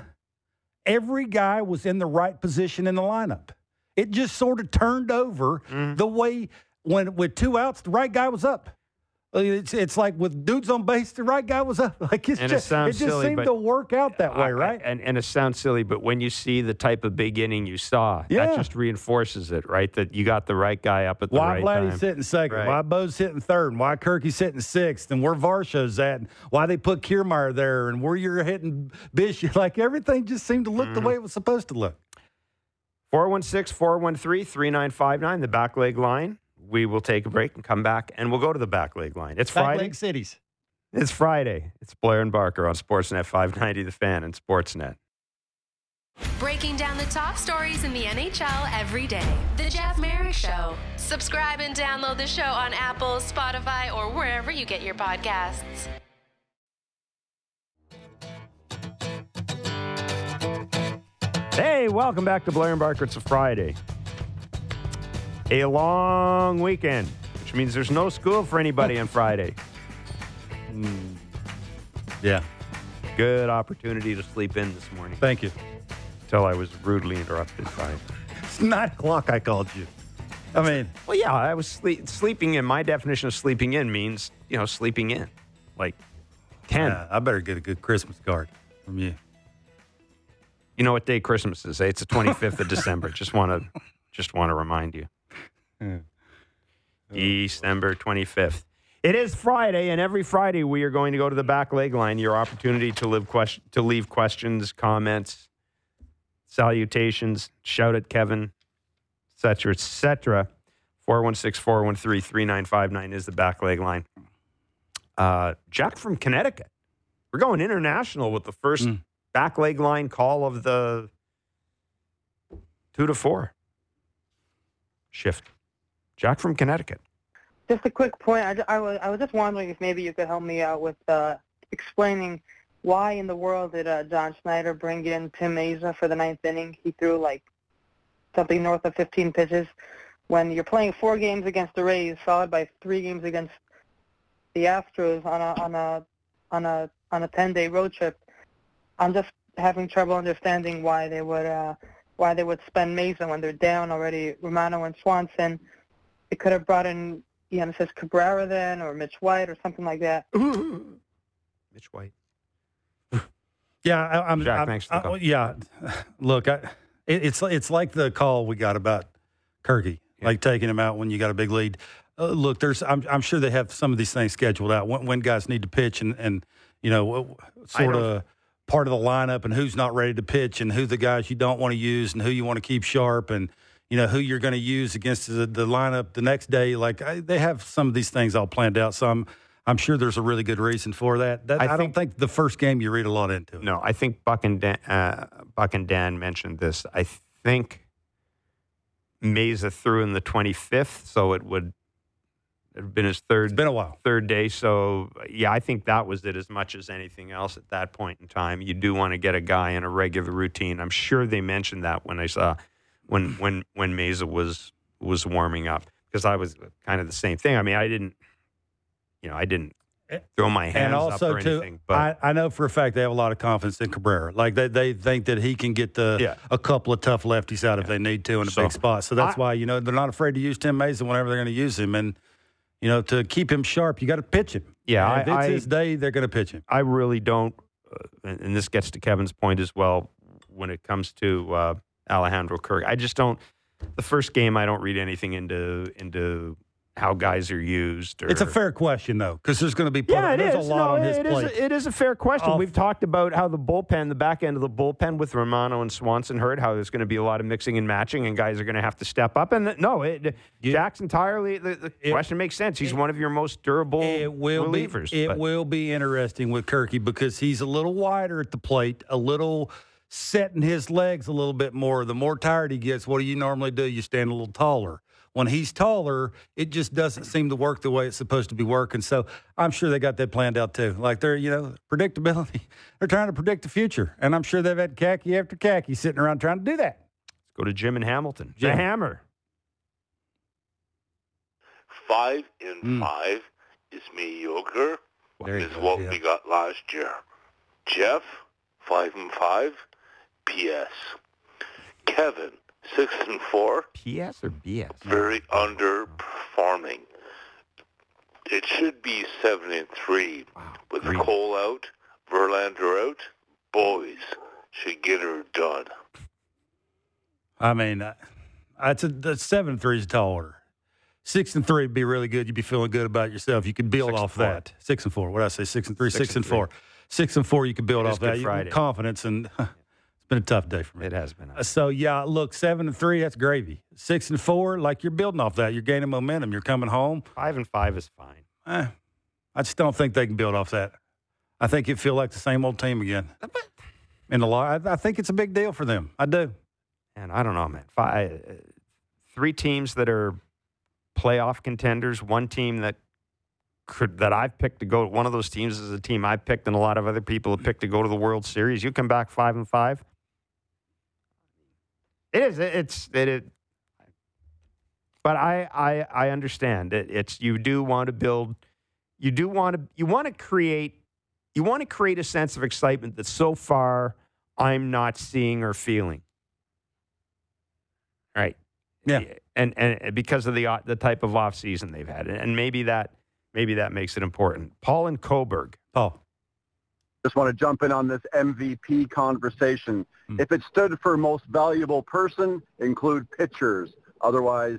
Speaker 3: every guy was in the right position in the lineup. It just sort of turned over
Speaker 2: Mm-hmm.
Speaker 3: the way when with two outs, the right guy was up. It's it's like with dudes on base, the right guy was up. Like it's
Speaker 2: And it
Speaker 3: just,
Speaker 2: sounds
Speaker 3: it just
Speaker 2: silly,
Speaker 3: seemed
Speaker 2: but
Speaker 3: to work out that way,
Speaker 2: I-
Speaker 3: right?
Speaker 2: And, and it sounds silly, but when you see the type of big inning you saw,
Speaker 3: Yeah.
Speaker 2: that just reinforces it, right? That you got the right guy up at the
Speaker 3: Why
Speaker 2: right
Speaker 3: Vladdy's
Speaker 2: time.
Speaker 3: hitting second?
Speaker 2: Right.
Speaker 3: Why Bo's hitting third? And why Kirky's hitting sixth? And where Varsho's at? And why they put Kiermaier there? And where you're hitting Bishop? Like everything just seemed to look
Speaker 2: Mm-hmm.
Speaker 3: the way it was supposed to look.
Speaker 2: four one six, four one three, three nine five nine, the back leg line. we will take a break and come back, and we'll go to the back leg line. It's
Speaker 3: Back
Speaker 2: Friday.
Speaker 3: leg cities.
Speaker 2: It's Friday. It's Blair and Barker on Sportsnet five ninety The Fan and Sportsnet.
Speaker 5: Breaking down the top stories in the N H L every day. The Jeff Merrick Show. Subscribe and download the show on Apple, Spotify, or wherever you get your podcasts.
Speaker 2: Hey, welcome back to Blair and Barker. It's a Friday. A long weekend, which means there's no school for anybody on Friday.
Speaker 3: Yeah.
Speaker 2: Good opportunity to sleep in this morning.
Speaker 3: Thank you.
Speaker 2: Until I was rudely interrupted by...
Speaker 3: It's nine o'clock I called you. I mean...
Speaker 2: Well, yeah, I was sleep, sleeping in. My definition of sleeping in means, you know, sleeping in. Like ten.
Speaker 3: Yeah, I better get a good Christmas card from you.
Speaker 2: You know what day Christmas is, eh? It's the twenty-fifth of December. Just want to just want to remind you.
Speaker 3: Yeah.
Speaker 2: December twenty-fifth. It is Friday, and every Friday we are going to go to the back leg line. Your opportunity to live question, to leave questions, comments, salutations, shout at Kevin, et cetera, et cetera. four one six, four one three, three nine five nine is the back leg line. Uh, Jack from Connecticut. We're going international with the first mm. back leg line call of the two to four shift. Jack from Connecticut.
Speaker 6: Just a quick point. I, I, was, I was just wondering if maybe you could help me out with uh, explaining why in the world did uh, John Schneider bring in Tim Mesa for the ninth inning? He threw like something north of fifteen pitches. When you're playing four games against the Rays, followed by three games against the Astros on a on a on a on a ten-day road trip, I'm just having trouble understanding why they would uh, why they would spend Mesa when they're down already. Romano and Swanson. They could have brought in Yoenis Cabrera then, or Mitch White, or something like that.
Speaker 2: Mitch White.
Speaker 3: Yeah, I, I'm.
Speaker 2: Jack,
Speaker 3: I'm,
Speaker 2: thanks for the call.
Speaker 3: I, yeah, look, I, it, it's it's like the call we got about Kirky, yeah. like taking him out when you got a big lead. Uh, look, there's. I'm, I'm sure they have some of these things scheduled out when, when guys need to pitch, and, and you know, sort of part of the lineup, and who's not ready to pitch, and who the guys you don't want to use, and who you want to keep sharp, and you know who you're going to use against the, the lineup the next day. Like I, they have some of these things all planned out. So I'm. I'm sure there's a really good reason for that. that I, I think, don't think the first game you read a lot into it.
Speaker 2: No, I think Buck and Dan, uh, Buck and Dan mentioned this. I think Mesa threw in the twenty-fifth, so it would have been his third.
Speaker 3: It's been a while.
Speaker 2: Third day. So, yeah, I think that was it as much as anything else at that point in time. You do want to get a guy in a regular routine. I'm sure they mentioned that when I saw when when when Mesa was was warming up, because I was kind of the same thing. I mean, I didn't. You know, I didn't throw my hands
Speaker 3: and also
Speaker 2: up or
Speaker 3: too,
Speaker 2: anything. But
Speaker 3: I, I know for a fact they have a lot of confidence in Cabrera. Like they, they think that he can get the
Speaker 2: yeah.
Speaker 3: a couple of tough lefties out yeah. if they need to in a
Speaker 2: so,
Speaker 3: big spot. So that's
Speaker 2: I,
Speaker 3: why, you know, they're not afraid to use Tim Mesa whenever they're going to use him. And, you know, to keep him sharp, you got to pitch him.
Speaker 2: Yeah,
Speaker 3: and if
Speaker 2: I,
Speaker 3: it's
Speaker 2: I,
Speaker 3: his day, they're going to pitch him.
Speaker 2: I really don't, uh, and, and this gets to Kevin's point as well when it comes to uh, Alejandro Kirk. I just don't, the first game, I don't read anything into into how guys are used. Or,
Speaker 3: it's a fair question, though, because there's going to be put,
Speaker 2: yeah, it
Speaker 3: there's
Speaker 2: is.
Speaker 3: a lot
Speaker 2: no,
Speaker 3: on his
Speaker 2: it
Speaker 3: plate.
Speaker 2: Is, it is a fair question.
Speaker 3: Off.
Speaker 2: We've talked about how the bullpen, the back end of the bullpen with Romano and Swanson hurt, how there's going to be a lot of mixing and matching, and guys are going to have to step up. And the, no, it,
Speaker 3: you,
Speaker 2: Jack's entirely, the, the
Speaker 3: it,
Speaker 2: question makes sense. He's it, one of your most durable
Speaker 3: it will
Speaker 2: relievers.
Speaker 3: Be, it
Speaker 2: but.
Speaker 3: will be interesting with Kirky because he's a little wider at the plate, a little setting his legs a little bit more. The more tired he gets, what do you normally do? You stand a little taller. When he's taller, it just doesn't seem to work the way it's supposed to be working. So I'm sure they got that planned out too. Like they're, you know, predictability. They're trying to predict the future. And I'm sure they've had khaki after khaki sitting around trying to do that.
Speaker 2: Let's go to Jim in Hamilton.
Speaker 3: Jim.
Speaker 2: The Hammer.
Speaker 7: Five and mm. five is mediocre. Is go, what yeah. we got last year. Jeff, five and five. P S. Kevin, six and four.
Speaker 2: P S or B S?
Speaker 7: Very underperforming. It should be seven and three.
Speaker 2: Wow.
Speaker 7: With
Speaker 2: Great.
Speaker 7: Cole out, Verlander out, boys should get her done.
Speaker 3: I mean, uh, that's a the seven and three is a tall order. Six and three would be really good. You'd be feeling good about yourself. You could build
Speaker 2: six
Speaker 3: off that. Six and four. What did I say? Six and three. Six,
Speaker 2: six
Speaker 3: and, and four. Six and four. You could build
Speaker 2: it
Speaker 3: off that. You, confidence and. It's been a tough day for me.
Speaker 2: It has been.
Speaker 3: Uh, so, yeah, look, seven and three, that's gravy. Six and four, like you're building off that. You're gaining momentum. You're coming home.
Speaker 2: Five and five is fine.
Speaker 3: Eh, I just don't think they can build off that. I think it feel like the same old team again. In the law, I, I think it's a big deal for them. I do.
Speaker 2: And I don't know, man. Five, uh, three teams that are playoff contenders. One team that could that I've picked to go. One of those teams is a team I picked, and a lot of other people have picked to go to the World Series. You come back five and five. It is. It's it. it but I I I understand it. It's you do want to build. You do want to. You want to create. You want to create a sense of excitement that so far I'm not seeing or feeling. Right.
Speaker 3: Yeah.
Speaker 2: And and because of the the type of off season they've had, and maybe that. Maybe that makes it important. Paul and Coburg.
Speaker 3: Paul.
Speaker 8: Just want to jump in on this M V P conversation. Hmm. If it stood for most valuable person, include pitchers. Otherwise,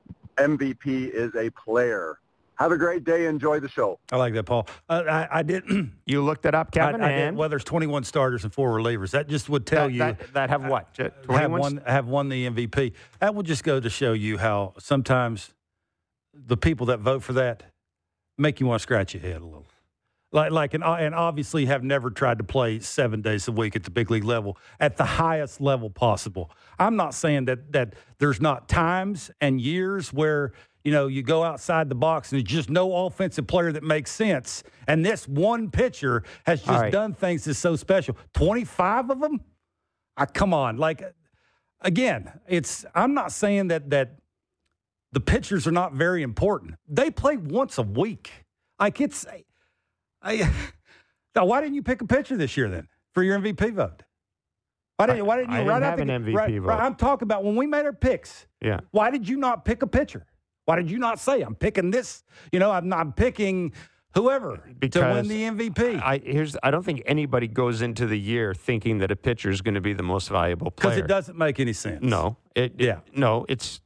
Speaker 8: M V P is a player. Have a great day. Enjoy the show.
Speaker 3: I like that, Paul. Uh, I, I did.
Speaker 2: You looked it up, Kevin?
Speaker 3: I, I
Speaker 2: and
Speaker 3: did. Well, there's twenty-one starters and four relievers. That just would tell
Speaker 2: that,
Speaker 3: you.
Speaker 2: That, that have what?
Speaker 3: twenty-one have won, have won the M V P. That would just go to show you how sometimes the people that vote for that make you want to scratch your head a little. Like, like, and, and obviously have never tried to play seven days a week at the big league level, at the highest level possible. I'm not saying that that there's not times and years where, you know, you go outside the box and there's just no offensive player that makes sense. And this one pitcher has just right. done things that's so special. twenty-five of them? I, come on. Like, again, it's, I'm not saying that that, the pitchers are not very important. They play once a week. Like it's, I, I, why didn't you pick a pitcher this year then for your M V P vote? Why didn't, why didn't you
Speaker 2: I
Speaker 3: right
Speaker 2: didn't
Speaker 3: out
Speaker 2: have
Speaker 3: the,
Speaker 2: an M V P
Speaker 3: right,
Speaker 2: vote?
Speaker 3: Right, I'm talking about when we made our picks.
Speaker 2: Yeah.
Speaker 3: Why did you not pick a pitcher? Why did you not say I'm picking this? You know, I'm not picking whoever
Speaker 2: because
Speaker 3: to win the M V P.
Speaker 2: I here's I don't think anybody goes into the year thinking that a pitcher is going to be the most valuable player
Speaker 3: because it doesn't make any sense.
Speaker 2: No. It, it
Speaker 3: yeah.
Speaker 2: No. It's.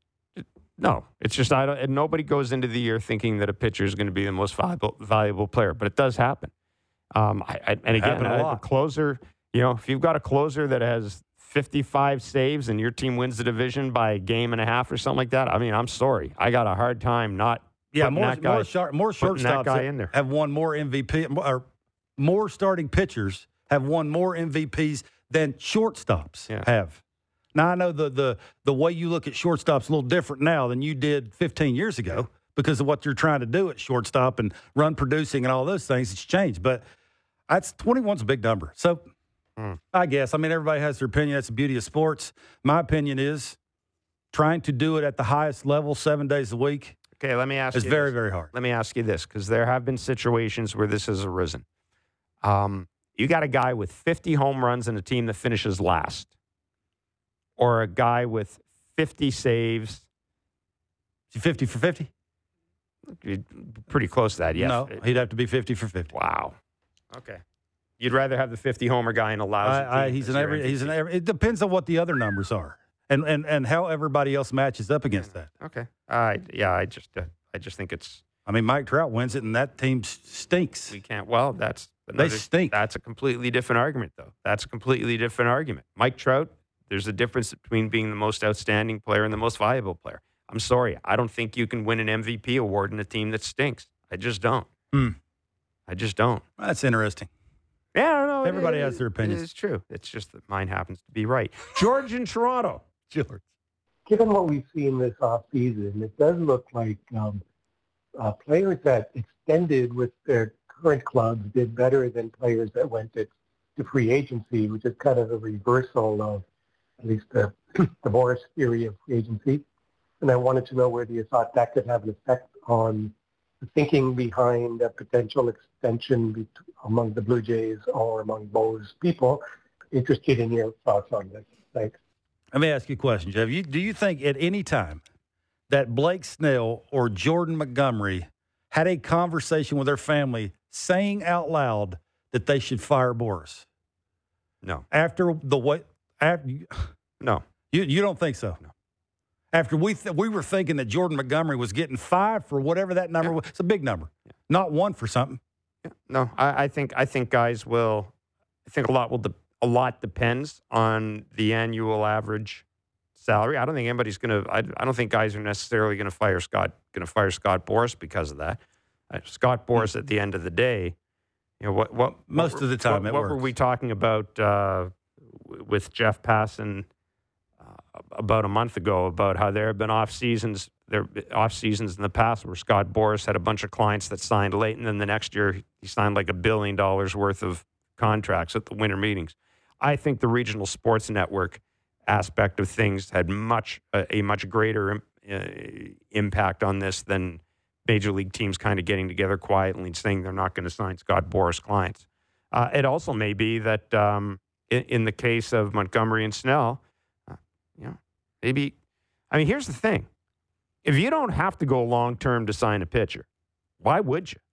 Speaker 2: No, it's just I don't. And nobody goes into the year thinking that a pitcher is going to be the most valuable valuable player, but it does happen. Um, I, I, and again, a, a closer. You know, if you've got a closer that has fifty-five saves and your team wins the division by a game and a half or something like that, I mean, I'm sorry, I got a hard time not.
Speaker 3: Yeah, more
Speaker 2: that guy,
Speaker 3: more, short, more shortstops
Speaker 2: guy in there.
Speaker 3: have won more M V P or more starting pitchers have won more M V Ps than shortstops
Speaker 2: yeah.
Speaker 3: have. Now, I know the, the the way you look at shortstop's a little different now than you did fifteen years ago because of what you're trying to do at shortstop and run producing and all those things. It's changed, but that's twenty-one's a big number. So mm. I guess, I mean, everybody has their opinion. That's the beauty of sports. My opinion is trying to do it at the highest level seven days a week.
Speaker 2: Okay, let me ask you.
Speaker 3: It's very,
Speaker 2: this.
Speaker 3: very hard.
Speaker 2: Let me ask you this because there have been situations where this has arisen. Um, you got a guy with fifty home runs and a team that finishes last. Or a guy with fifty saves.
Speaker 3: Is he fifty for fifty?
Speaker 2: Pretty close to that, yes.
Speaker 3: No, he'd have to be fifty for fifty.
Speaker 2: Wow. Okay. You'd rather have the fifty homer guy in a lousy
Speaker 3: I, I,
Speaker 2: team.
Speaker 3: He's an every. He's an every. It depends on what the other numbers are, and and and how everybody else matches up against that.
Speaker 2: Okay. I yeah. I just uh, I just think it's.
Speaker 3: I mean, Mike Trout wins it, and that team stinks.
Speaker 2: We can't. Well, that's another,
Speaker 3: they stink.
Speaker 2: That's a completely different argument, though. That's a completely different argument. Mike Trout. There's a difference between being the most outstanding player and the most valuable player. I'm sorry. I don't think you can win an M V P award in a team that stinks. I just don't.
Speaker 3: Hmm.
Speaker 2: I just don't.
Speaker 3: Well, that's interesting.
Speaker 2: Yeah, I don't know.
Speaker 3: Everybody
Speaker 2: it,
Speaker 3: has their opinions.
Speaker 2: It's true. It's just that mine happens to be right. George in Toronto.
Speaker 3: George.
Speaker 9: Given what we've seen this offseason, it does look like um, uh, players that extended with their current clubs did better than players that went to, to free agency, which is kind of a reversal of at least the, the Boris theory of free agency. And I wanted to know whether you thought that could have an effect on the thinking behind a potential extension be- among the Blue Jays or among Bo's people. Interested in your thoughts on this. Thanks.
Speaker 3: Let me ask you a question, Jeff. You, do you think at any time that Blake Snell or Jordan Montgomery had a conversation with their family saying out loud that they should fire Boris?
Speaker 2: No.
Speaker 3: After the way... After,
Speaker 2: no.
Speaker 3: You you don't think so?
Speaker 2: No.
Speaker 3: After we th- we were thinking that Jordan Montgomery was getting five for whatever that number
Speaker 2: yeah.
Speaker 3: was. It's a big number.
Speaker 2: Yeah.
Speaker 3: Not one for something.
Speaker 2: Yeah. No, I, I think I think guys will. I think a lot will. De- a lot depends on the annual average salary. I don't think anybody's going to. I, I don't think guys are necessarily going to fire Scott. Going to fire Scott Boras because of that. Uh, Scott Boras, at the end of the day, you know what? What
Speaker 3: most
Speaker 2: what,
Speaker 3: of the time,
Speaker 2: what,
Speaker 3: it
Speaker 2: what
Speaker 3: works.
Speaker 2: were we talking about uh, with Jeff Passan uh, about a month ago about how there have been off seasons. There off seasons in the past where Scott Boras had a bunch of clients that signed late, and then the next year he signed like a billion dollars worth of contracts at the winter meetings. I think the regional sports network aspect of things had much uh, a much greater uh, impact on this than major league teams kind of getting together quietly and saying they're not going to sign Scott Boras clients. Uh, it also may be that um, in, in the case of Montgomery and Snell, uh, you know, maybe. I mean, here's the thing: if you don't have to go long term to sign a pitcher, why would you?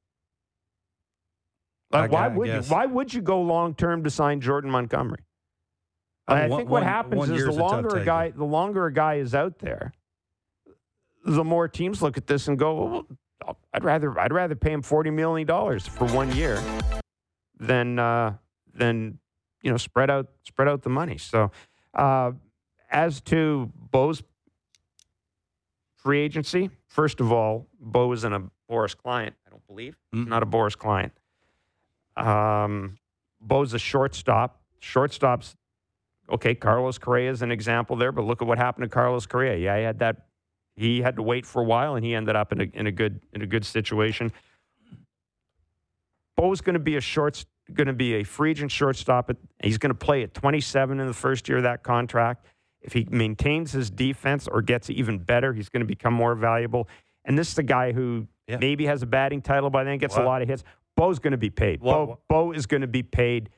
Speaker 2: Like, why would you? Why would you go long term to sign Jordan Montgomery? I, I think one, what happens is the longer a, a guy, the longer a guy is out there, the more teams look at this and go, well, "I'd rather, I'd rather pay him forty million dollars for one year than, uh, than you know, spread out, spread out the money." So, uh, as to Bo's free agency, first of all, Bo isn't a Boras client. I don't believe mm-hmm. He's not a Boras client. Um, Bo's a shortstop. Shortstops, okay, Carlos Correa is an example there, but look at what happened to Carlos Correa. Yeah, he had that. He had to wait for a while, and he ended up in a in a good in a good situation. Bo's going to be a short, going to be a free agent shortstop. At, he's going to play at twenty-seven in the first year of that contract. If he maintains his defense or gets even better, he's going to become more valuable. And this is a guy who yeah. maybe has a batting title by then, gets wow. a lot of hits. Bo's going to be paid. Well, Bo, Bo is going to be paid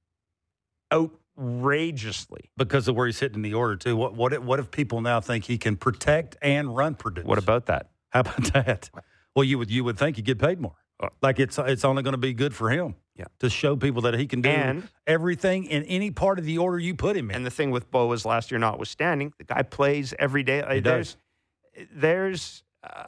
Speaker 2: outrageously
Speaker 3: because of where he's hitting in the order too. What what if, what if people now think he can protect and run produce?
Speaker 2: What about that?
Speaker 3: How about that? Well, you would you would think he'd get paid more. Like it's it's only going to be good for him.
Speaker 2: Yeah.
Speaker 3: To show people that he can do
Speaker 2: and,
Speaker 3: everything in any part of the order you put him in.
Speaker 2: And the thing with Bo is last year notwithstanding, the guy plays every day.
Speaker 3: He
Speaker 2: there's
Speaker 3: does.
Speaker 2: there's. Uh,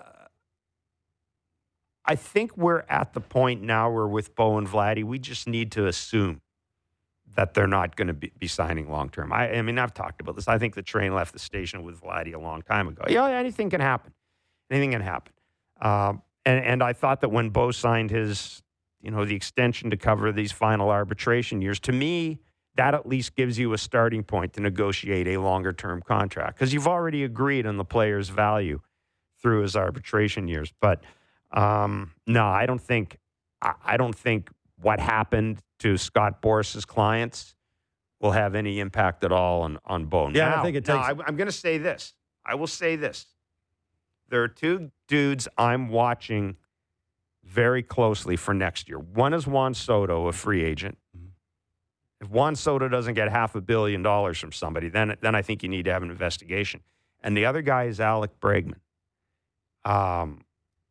Speaker 2: I think we're at the point now where with Bo and Vladdy, we just need to assume that they're not going to be, be signing long term. I, I mean, I've talked about this. I think the train left the station with Vladdy a long time ago. Yeah, anything can happen. Anything can happen. Um, and, and I thought that when Bo signed his, you know, the extension to cover these final arbitration years, to me, that at least gives you a starting point to negotiate a longer term contract because you've already agreed on the player's value through his arbitration years. But Um, no, I don't think. I, I don't think what happened to Scott Boras's clients will have any impact at all on on Bo.
Speaker 3: Yeah,
Speaker 2: now,
Speaker 3: I think it takes.
Speaker 2: Now, I, I'm going to say this. I will say this. There are two dudes I'm watching very closely for next year. One is Juan Soto, a free agent. Mm-hmm. If Juan Soto doesn't get half a billion dollars from somebody, then then I think you need to have an investigation. And the other guy is Alec Bregman. Um.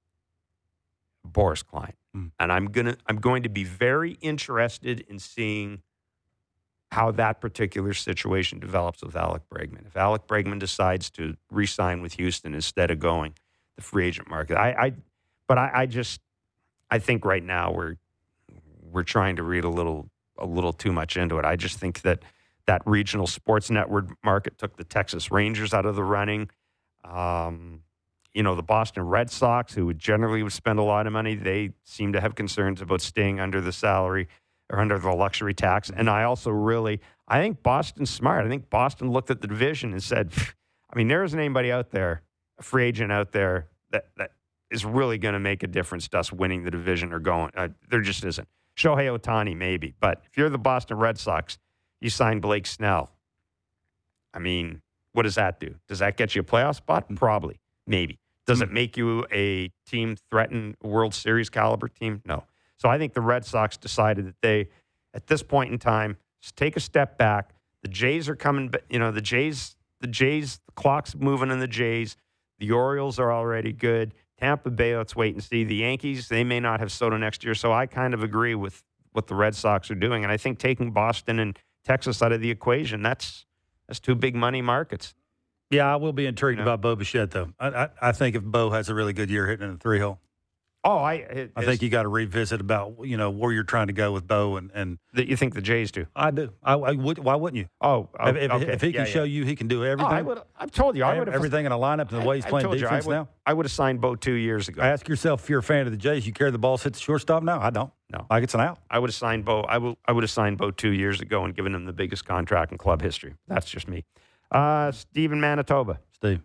Speaker 2: Boras client. Mm. And I'm gonna I'm going to be very interested in seeing how that particular situation develops with Alec Bregman. If Alec Bregman decides to re-sign with Houston instead of going the free agent market. I, I but I, I just I think right now we're we're trying to read a little a little too much into it. I just think that that regional sports network market took the Texas Rangers out of the running. Um You know, the Boston Red Sox, who would generally would spend a lot of money, they seem to have concerns about staying under the salary or under the luxury tax. And I also really, I think Boston's smart. I think Boston looked at the division and said, I mean, there isn't anybody out there, a free agent out there, that, that is really going to make a difference to us winning the division or going. Uh, there just isn't. Shohei Ohtani, maybe. But if you're the Boston Red Sox, you sign Blake Snell. I mean, what does that do? Does that get you a playoff spot? Probably. Maybe. Does it make you a team threaten World Series caliber team? No. So I think the Red Sox decided that they, at this point in time, just take a step back. The Jays are coming, you know, the Jays, the Jays, the clock's moving on the Jays. The Orioles are already good. Tampa Bay, let's wait and see. The Yankees, they may not have Soto next year. So I kind of agree with what the Red Sox are doing. And I think taking Boston and Texas out of the equation, that's that's two big money markets.
Speaker 3: Yeah, I will be intrigued
Speaker 2: you know?
Speaker 3: about Bo Bichette, though. I, I, I think if Bo has a really good year hitting in the three hole.
Speaker 2: Oh, I it,
Speaker 3: I think you got to revisit about you know where you're trying to go with Bo and and
Speaker 2: that you think the Jays do.
Speaker 3: I do. I, I would. Why wouldn't you?
Speaker 2: Oh,
Speaker 3: if, if,
Speaker 2: okay.
Speaker 3: if he can
Speaker 2: yeah,
Speaker 3: show
Speaker 2: yeah.
Speaker 3: you he can do everything.
Speaker 2: Oh, I would. I've told you. I would have
Speaker 3: everything in a lineup and the way he's
Speaker 2: I,
Speaker 3: playing
Speaker 2: I told
Speaker 3: defense
Speaker 2: you, I would,
Speaker 3: now.
Speaker 2: I would have signed Bo two years ago.
Speaker 3: I ask yourself if you're a fan of the Jays, you care the balls hit the shortstop now? I don't.
Speaker 2: No,
Speaker 3: like it's an out.
Speaker 2: I would have signed Bo. I would. I would have signed Bo two years ago and given him the biggest contract in club history. That's just me. Uh, Steve in Manitoba.
Speaker 3: Steve.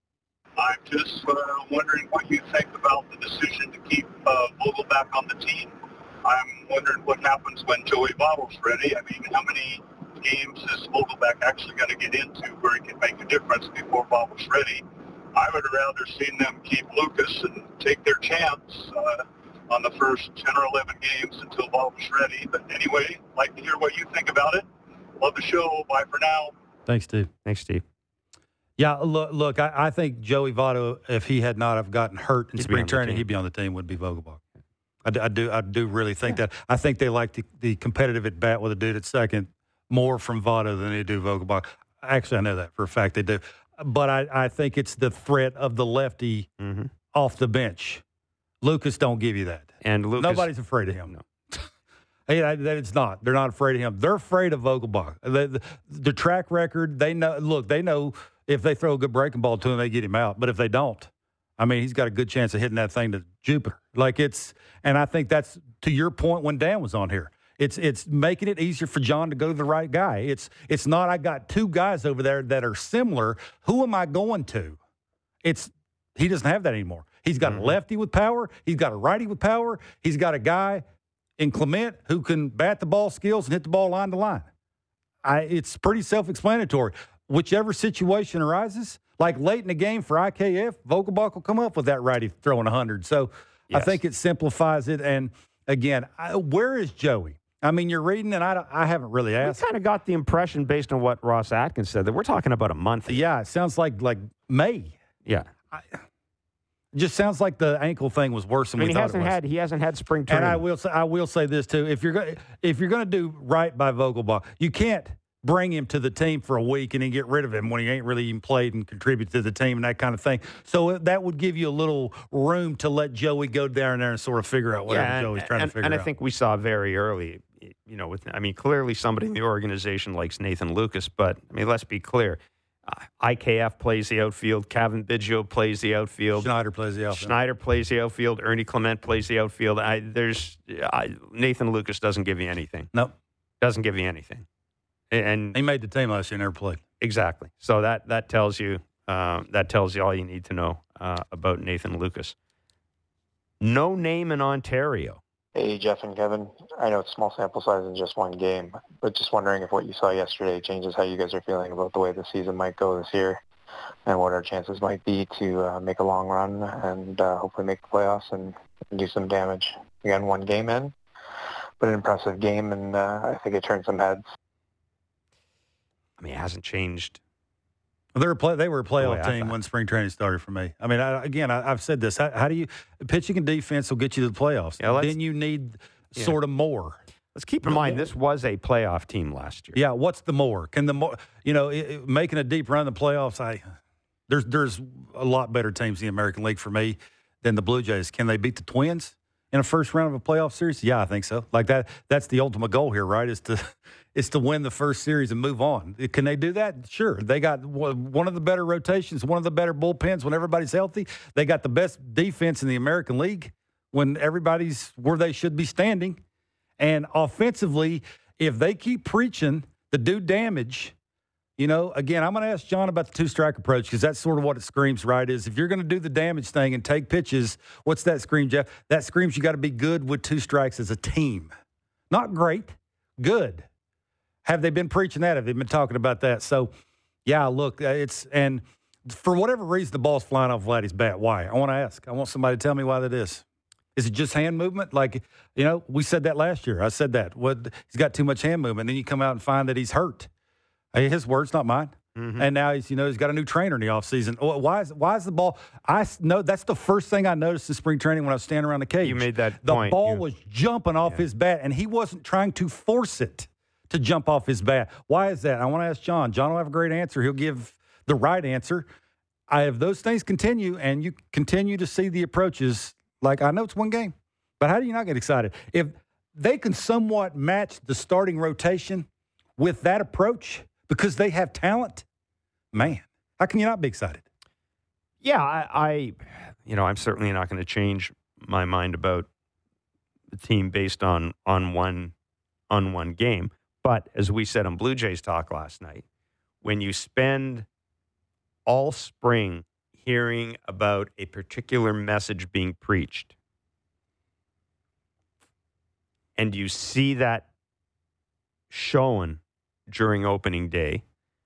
Speaker 10: I'm just uh, wondering what you think about the decision to keep uh, Vogel back on the team. I'm wondering what happens when Joey Votto's ready. I mean, how many games is Vogelback actually going to get into where he can make a difference before Votto's ready? I would have rather seen them keep Lucas and take their chance uh, on the first ten or eleven games until Votto's ready. But anyway, I'd like to hear what you think about it. Love the show. Bye for now.
Speaker 3: Thanks, Steve.
Speaker 2: Thanks, Steve.
Speaker 3: Yeah, look, look I, I think Joey Votto, if he had not have gotten hurt in
Speaker 2: He'd
Speaker 3: spring training, he'd be on the team, would be Vogelbach. I do, I do, I do really think yeah. that. I think they like the, the competitive at bat with a dude at second more from Votto than they do Vogelbach. Actually, I know that for a fact they do. But I, I think it's the threat of the lefty
Speaker 2: mm-hmm.
Speaker 3: off the bench. Lucas don't give you that.
Speaker 2: And Lucas,
Speaker 3: nobody's afraid of him.
Speaker 2: No.
Speaker 3: Hey, it's not. They're not afraid of him. They're afraid of Vogelbach. The, the, the track record, they know. Look, they know if they throw a good breaking ball to him, they get him out. But if they don't, I mean, he's got a good chance of hitting that thing to Jupiter. Like it's, and I think that's to your point when Dan was on here. It's it's making it easier for John to go to the right guy. It's it's not. I got two guys over there that are similar. Who am I going to? It's he doesn't have that anymore. He's got mm-hmm. a lefty with power. He's got a righty with power. He's got a guy in Clement who can bat the ball skills and hit the ball line to line. I, it's pretty self-explanatory. Whichever situation arises, like late in the game for I K F, Vogelbach will come up with that righty throwing one hundred. So yes. I think it simplifies it. And, again, I, where is Joey? I mean, you're reading, and I, I haven't really asked.
Speaker 2: We kind of got the impression based on what Ross Atkins said that we're talking about a month.
Speaker 3: Yeah, it sounds like like May.
Speaker 2: Yeah.
Speaker 3: I, It just sounds like the ankle thing was worse than
Speaker 2: I mean,
Speaker 3: we
Speaker 2: he
Speaker 3: thought
Speaker 2: hasn't
Speaker 3: it was.
Speaker 2: Had, he hasn't had spring training.
Speaker 3: And I will say, I will say this too: if you're going, if you're going to do right by Vogelbach, you can't bring him to the team for a week and then get rid of him when he ain't really even played and contributed to the team and that kind of thing. So that would give you a little room to let Joey go down there and sort of figure out whatever
Speaker 2: yeah, and,
Speaker 3: Joey's trying
Speaker 2: and,
Speaker 3: to figure
Speaker 2: and
Speaker 3: out.
Speaker 2: And I think we saw very early, you know, with I mean, clearly somebody in the organization likes Nathan Lucas, but I mean, let's be clear. Uh, I K F plays the outfield. Kevin Biggio plays the outfield.
Speaker 3: Schneider plays the outfield.
Speaker 2: Schneider plays the outfield. Ernie Clement plays the outfield. I, there's I, Nathan Lucas doesn't give you anything.
Speaker 3: Nope.
Speaker 2: Doesn't give you anything. And
Speaker 3: he made the team last year, never played.
Speaker 2: Exactly. So that that tells you uh, that tells you all you need to know uh, about Nathan Lucas. No name in Ontario.
Speaker 11: Hey, Jeff and Kevin. I know it's small sample size in just one game, but just wondering if what you saw yesterday changes how you guys are feeling about the way the season might go this year and what our chances might be to uh, make a long run and uh, hopefully make the playoffs and, and do some damage. Again, one game in, but an impressive game, and uh, I think it turned some heads.
Speaker 2: I mean, it hasn't changed.
Speaker 3: They were, play, they were a playoff
Speaker 2: the
Speaker 3: team when spring training started for me. I mean, I, again, I, I've said this. How, how do you – pitching and defense will get you to the playoffs.
Speaker 2: Yeah,
Speaker 3: then you need
Speaker 2: yeah.
Speaker 3: sort of more.
Speaker 2: Let's keep in mind this was a playoff team last year.
Speaker 3: Yeah, what's the more? Can the more – you know, it, it, making a deep run in the playoffs, I there's there's a lot better teams in the American League for me than the Blue Jays. Can they beat the Twins in a first round of a playoff series? Yeah, I think so. Like that that's the ultimate goal here, right, is to – is to win the first series and move on. Can they do that? Sure. They got one of the better rotations, one of the better bullpens when everybody's healthy. They got the best defense in the American League when everybody's where they should be standing. And offensively, if they keep preaching the do damage, you know, again, I'm going to ask John about the two-strike approach because that's sort of what it screams, right, is if you're going to do the damage thing and take pitches, what's that scream, Jeff? That screams you got to be good with two strikes as a team. Not great, good. Have they been preaching that? Have they been talking about that? So, yeah, look, it's – and for whatever reason, the ball's flying off Vladdy's bat. Why? I want to ask. I want somebody to tell me why that is. Is it just hand movement? Like, you know, we said that last year. I said that. What, he's got too much hand movement. Then you come out and find that he's hurt. Hey, his words, not mine. Mm-hmm. And now he's, you know, he's got a new trainer in the offseason. Why is, why is the ball – I know that's the first thing I noticed in spring training when I was standing around the cage.
Speaker 2: You made that
Speaker 3: the
Speaker 2: point.
Speaker 3: The ball
Speaker 2: you,
Speaker 3: was jumping off yeah. his bat, and he wasn't trying to force it to jump off his bat. Why is that? I want to ask John. John will have a great answer. He'll give the right answer. I, if those things continue and you continue to see the approaches Like, I know it's one game, but how do you not get excited? If they can somewhat match the starting rotation with that approach because they have talent, man, how can you not be excited?
Speaker 2: Yeah, I, I you know, I'm certainly not going to change my mind about the team based on on one on one game. But as we said on Blue Jays Talk last night, when you spend all spring hearing about a particular message being preached, and you see that shown during opening day,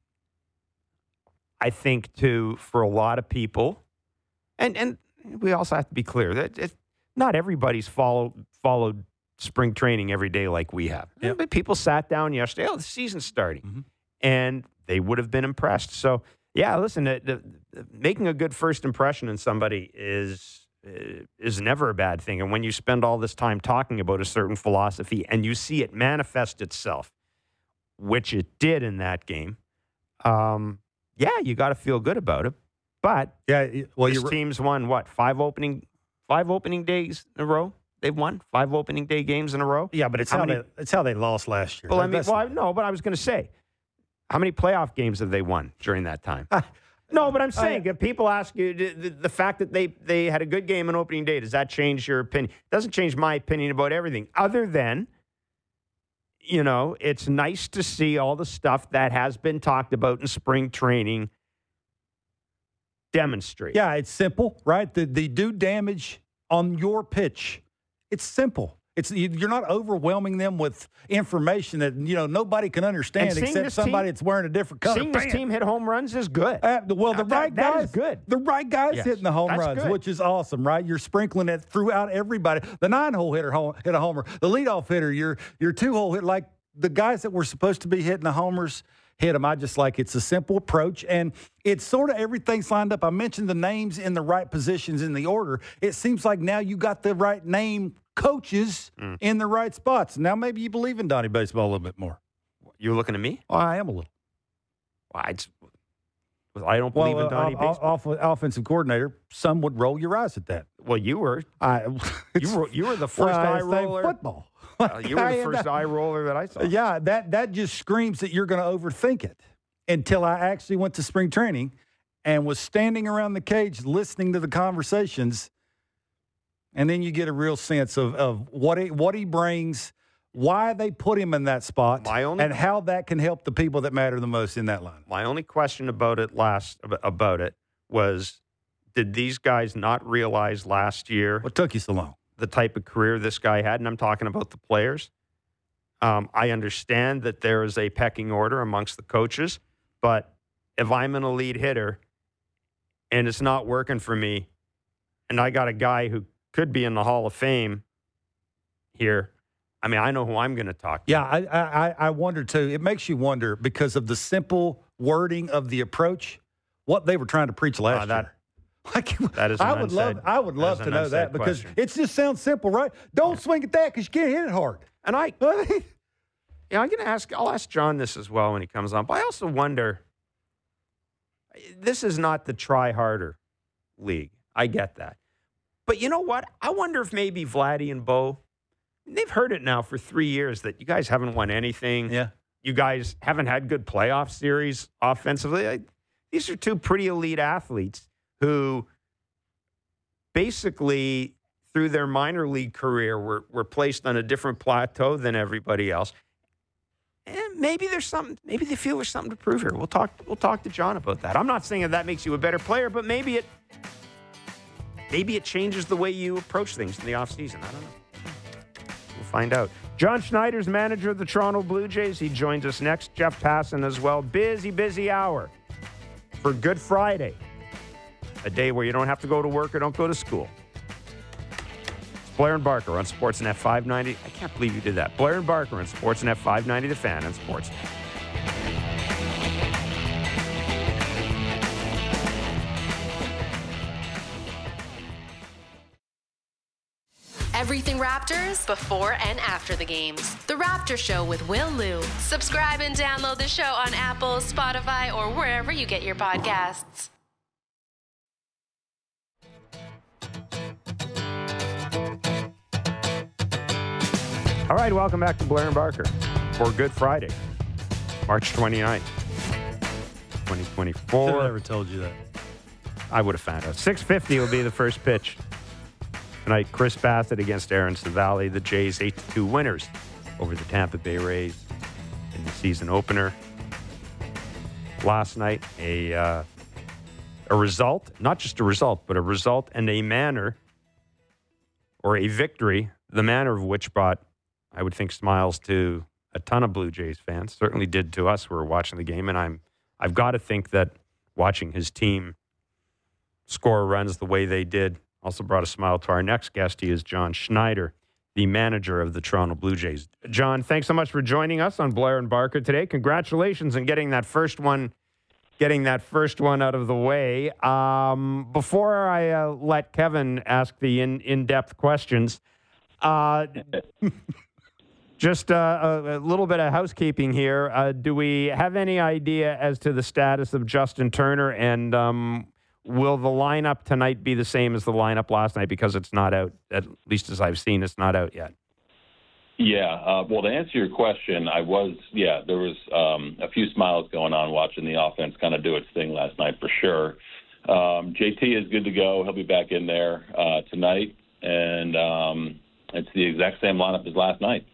Speaker 2: I think, too, for a lot of people, and, and we also have to be clear that it, not everybody's follow, followed spring training every day like we have. Yep. But people sat down yesterday, oh, the season's starting, mm-hmm. and they would have been impressed. So, yeah, listen, the, the, the, making a good first impression in somebody is uh, is never a bad thing. And when you spend all this time talking about a certain philosophy and you see it manifest itself, which it did in that game, um, yeah, you got to feel good about it. But
Speaker 3: yeah, well,
Speaker 2: this team's won, what, five opening five opening days in a row? They've won five opening day games in a row?
Speaker 3: Yeah, but it's how, how, many, they, it's how they lost last year.
Speaker 2: Well, I mean, well, I, no, but I was going to say, how many playoff games have they won during that time? Uh, no, but I'm saying, I, if people ask you, the, the fact that they, they had a good game on opening day, does that change your opinion? It doesn't change my opinion about everything, other than, you know, it's nice to see all the stuff that has been talked about in spring training demonstrate.
Speaker 3: Yeah, it's simple, right? The, the do damage on your pitch. It's simple. It's you're not overwhelming them with information that, you know, nobody can understand except somebody team, that's wearing a different color.
Speaker 2: Seeing this team hit home runs is good.
Speaker 3: Uh, well, the
Speaker 2: that,
Speaker 3: right
Speaker 2: that,
Speaker 3: guys,
Speaker 2: that is good.
Speaker 3: The right guys yes, hitting the home runs, good. Which is awesome, right? You're sprinkling it throughout everybody. The nine-hole hitter home, hit a homer. The leadoff hitter, your your two-hole hit, like the guys that were supposed to be hitting the homers hit them. I just like it's a simple approach, and it's sort of everything's lined up. I mentioned the names in the right positions in the order. It seems like now you got the right name coaches mm. in the right spots. Now maybe you believe in Donnie Baseball a little bit more.
Speaker 2: You're looking at me?
Speaker 3: Oh, I am a little.
Speaker 2: Well, I, I don't believe well, in Donnie uh, Baseball.
Speaker 3: Off, offensive coordinator, some would roll your eyes at that.
Speaker 2: Well, you were.
Speaker 3: I,
Speaker 2: you were. You were the first
Speaker 3: well,
Speaker 2: eye roller.
Speaker 3: Football.
Speaker 2: Uh, you were the first eye roller that I saw.
Speaker 3: Yeah, that that just screams that you're going to overthink it. Until I actually went to spring training and was standing around the cage listening to the conversations. And then you get a real sense of, of what he, what he brings, why they put him in that spot,
Speaker 2: my only,
Speaker 3: and how that can help the people that matter the most in that line.
Speaker 2: My only question about it last about it was, did these guys not realize last year
Speaker 3: what took you so long?
Speaker 2: The type of career this guy had, and I'm talking about the players. Um, I understand that there is a pecking order amongst the coaches, but if I'm an elite hitter and it's not working for me, and I got a guy who could be in the Hall of Fame here, I mean, I know who I'm going to talk to.
Speaker 3: Yeah, I, I, I wonder, too. It makes you wonder because of the simple wording of the approach, what they were trying to preach last uh, that, year. Like,
Speaker 2: that is an
Speaker 3: I would
Speaker 2: unsaid,
Speaker 3: love, I would love to know that because
Speaker 2: question.
Speaker 3: It just sounds simple, right? Don't yeah. swing at that because you can't hit it hard.
Speaker 2: And I, yeah, I'm going to ask. I'll ask John this as well when he comes on. But I also wonder. This is not the try harder league. I get that, but you know what? I wonder if maybe Vladdy and Bo, they've heard it now for three years that you guys haven't won anything.
Speaker 3: Yeah,
Speaker 2: you guys haven't had good playoff series offensively. These are two pretty elite athletes who basically, through their minor league career, were, were placed on a different plateau than everybody else. And maybe there's something, maybe they feel there's something to prove here. We'll talk, we'll talk to John about that. I'm not saying that that makes you a better player, but maybe it, maybe it changes the way you approach things in the offseason. I don't know. We'll find out. John Schneider's manager of the Toronto Blue Jays. He joins us next. Jeff Passan as well. Busy, busy hour for Good Friday. A day where you don't have to go to work or don't go to school. It's Blair and Barker on Sportsnet five ninety. I can't believe you did that. Blair and Barker on Sportsnet five ninety, The Fan on Sportsnet.
Speaker 5: Everything Raptors before and after the games. The Raptor Show with Will Liu. Subscribe and download the show on Apple, Spotify, or wherever you get your podcasts.
Speaker 2: All right, welcome back to Blair and Barker for Good Friday, March twenty-ninth, twenty twenty-four.
Speaker 3: Should have never told you that.
Speaker 2: I would have found out. six fifty will be the first pitch tonight. Chris Bassett against Aaron Savali, the Jays eight to two winners over the Tampa Bay Rays in the season opener. Last night, a uh, a result, not just a result, but a result and a manner, or a victory, the manner of which brought, I would think, smiles to a ton of Blue Jays fans. Certainly did to us who were watching the game, and I'm I've got to think that watching his team score runs the way they did also brought a smile to our next guest. He is John Schneider, the manager of the Toronto Blue Jays. John, thanks so much for joining us on Blair and Barker today. Congratulations on getting that first one, getting that first one out of the way. Um, before I uh, let Kevin ask the in, in-depth questions, uh, just uh, a, a little bit of housekeeping here. Uh, do we have any idea as to the status of Justin Turner, and um, will the lineup tonight be the same as the lineup last night, because it's not out, at least as I've seen, it's not out yet?
Speaker 12: Yeah. Uh, well, to answer your question, I was, yeah, there was um, a few smiles going on watching the offense kind of do its thing last night for sure. Um, J T is good to go. He'll be back in there uh, tonight, and um, it's the exact same lineup as last night.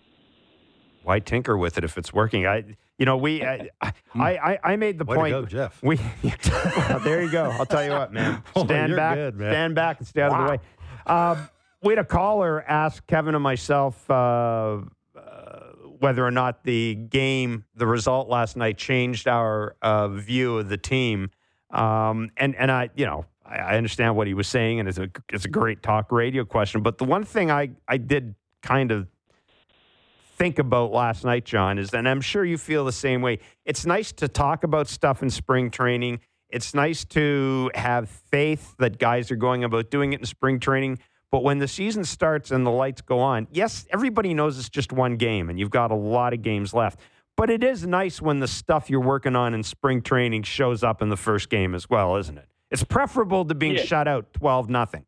Speaker 2: Why tinker with it if it's working? I, you know, we, I, I, I, I made the
Speaker 3: Way
Speaker 2: point.
Speaker 3: to go, Jeff.
Speaker 2: We, well, there you go. I'll tell you what, man. Stand
Speaker 3: Oh,
Speaker 2: back,
Speaker 3: good, man.
Speaker 2: stand back, and stay out
Speaker 3: Wow.
Speaker 2: of the way. Um, we had a caller ask Kevin and myself uh, uh, whether or not the game, the result last night, changed our uh, view of the team. Um, and and I, you know, I, I understand what he was saying, and it's a it's a great talk radio question. But the one thing I I did kind of think about last night, John, is, and I'm sure you feel the same way, it's nice to talk about stuff in spring training. It's nice to have faith that guys are going about doing it in spring training. But when the season starts and the lights go on, yes, everybody knows it's just one game and you've got a lot of games left. But it is nice when the stuff you're working on in spring training shows up in the first game as well, isn't it? It's preferable to being
Speaker 12: Yeah.
Speaker 2: shut out twelve nothing.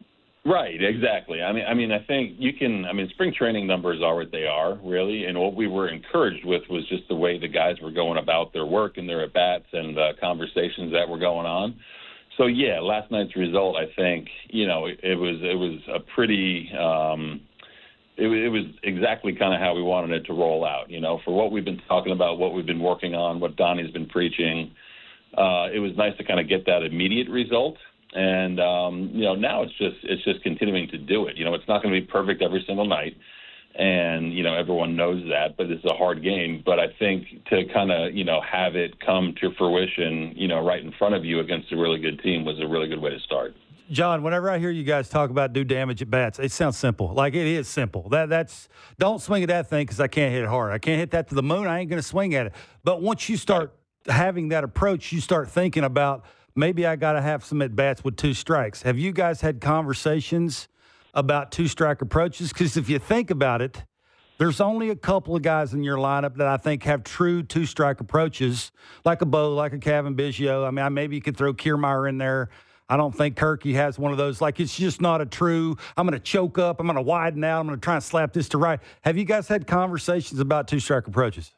Speaker 12: Right, exactly. I mean, I mean, I think you can. I mean, spring training numbers are what they are, really. And what we were encouraged with was just the way the guys were going about their work and their at bats and the conversations that were going on. So yeah, last night's result, I think, you know, it, it was it was a pretty. Um, it, it was exactly kind of how we wanted it to roll out. You know, for what we've been talking about, what we've been working on, what Donnie's been preaching. Uh, it was nice to kind of get that immediate result. And, um, you know, now it's just it's just continuing to do it. You know, it's not going to be perfect every single night. And, you know, everyone knows that, but it's a hard game. But I think to kind of, you know, have it come to fruition, you know, right in front of you against a really good team was a really good way to start.
Speaker 3: John, whenever I hear you guys talk about do damage at bats, it sounds simple. Like, it is simple. That That's don't swing at that thing because I can't hit it hard. I can't hit that to the moon. I ain't going to swing at it. But once you start having that approach, you start thinking about, maybe I got to have some at-bats with two strikes. Have you guys had conversations about two-strike approaches? Because if you think about it, there's only a couple of guys in your lineup that I think have true two-strike approaches, like a Bo, like a Kevin Biggio. I mean, I, maybe you could throw Kiermaier in there. I don't think Kirky has one of those. Like, it's just not a true, I'm going to choke up, I'm going to widen out, I'm going to try and slap this to right. Have you guys had conversations about two-strike approaches?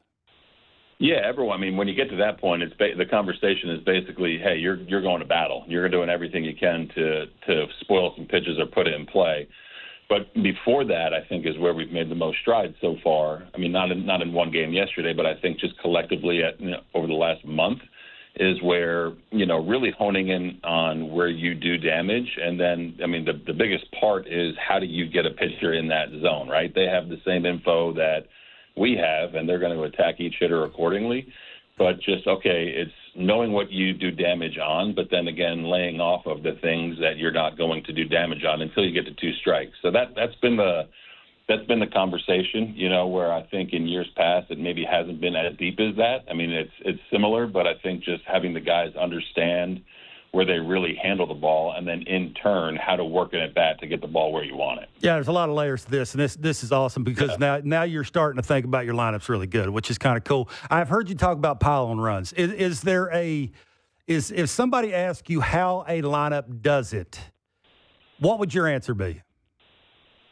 Speaker 12: Yeah, everyone. I mean, when you get to that point, it's ba- the conversation is basically, hey, you're you're going to battle. You're doing everything you can to to spoil some pitches or put it in play. But before that, I think is where we've made the most strides so far. I mean, not in, not in one game yesterday, but I think just collectively at, you know, over the last month is where, you know, really honing in on where you do damage. And then, I mean, the the biggest part is how do you get a pitcher in that zone, right? They have the same info that we have, and they're going to attack each hitter accordingly. But just, okay, it's knowing what you do damage on, but then again, laying off of the things that you're not going to do damage on until you get to two strikes. So that, that's been the that's been the conversation, you know, where I think in years past it maybe hasn't been as deep as that. I mean, it's it's similar, but I think just having the guys understand where they really handle the ball, and then in turn, how to work an at bat to get the ball where you want it.
Speaker 3: Yeah, there's a lot of layers to this, and this this is awesome because yeah. now now you're starting to think about your lineups really good, which is kind of cool. I've heard you talk about pile-on runs. Is, is there a is if somebody asks you how a lineup does it, what would your answer be?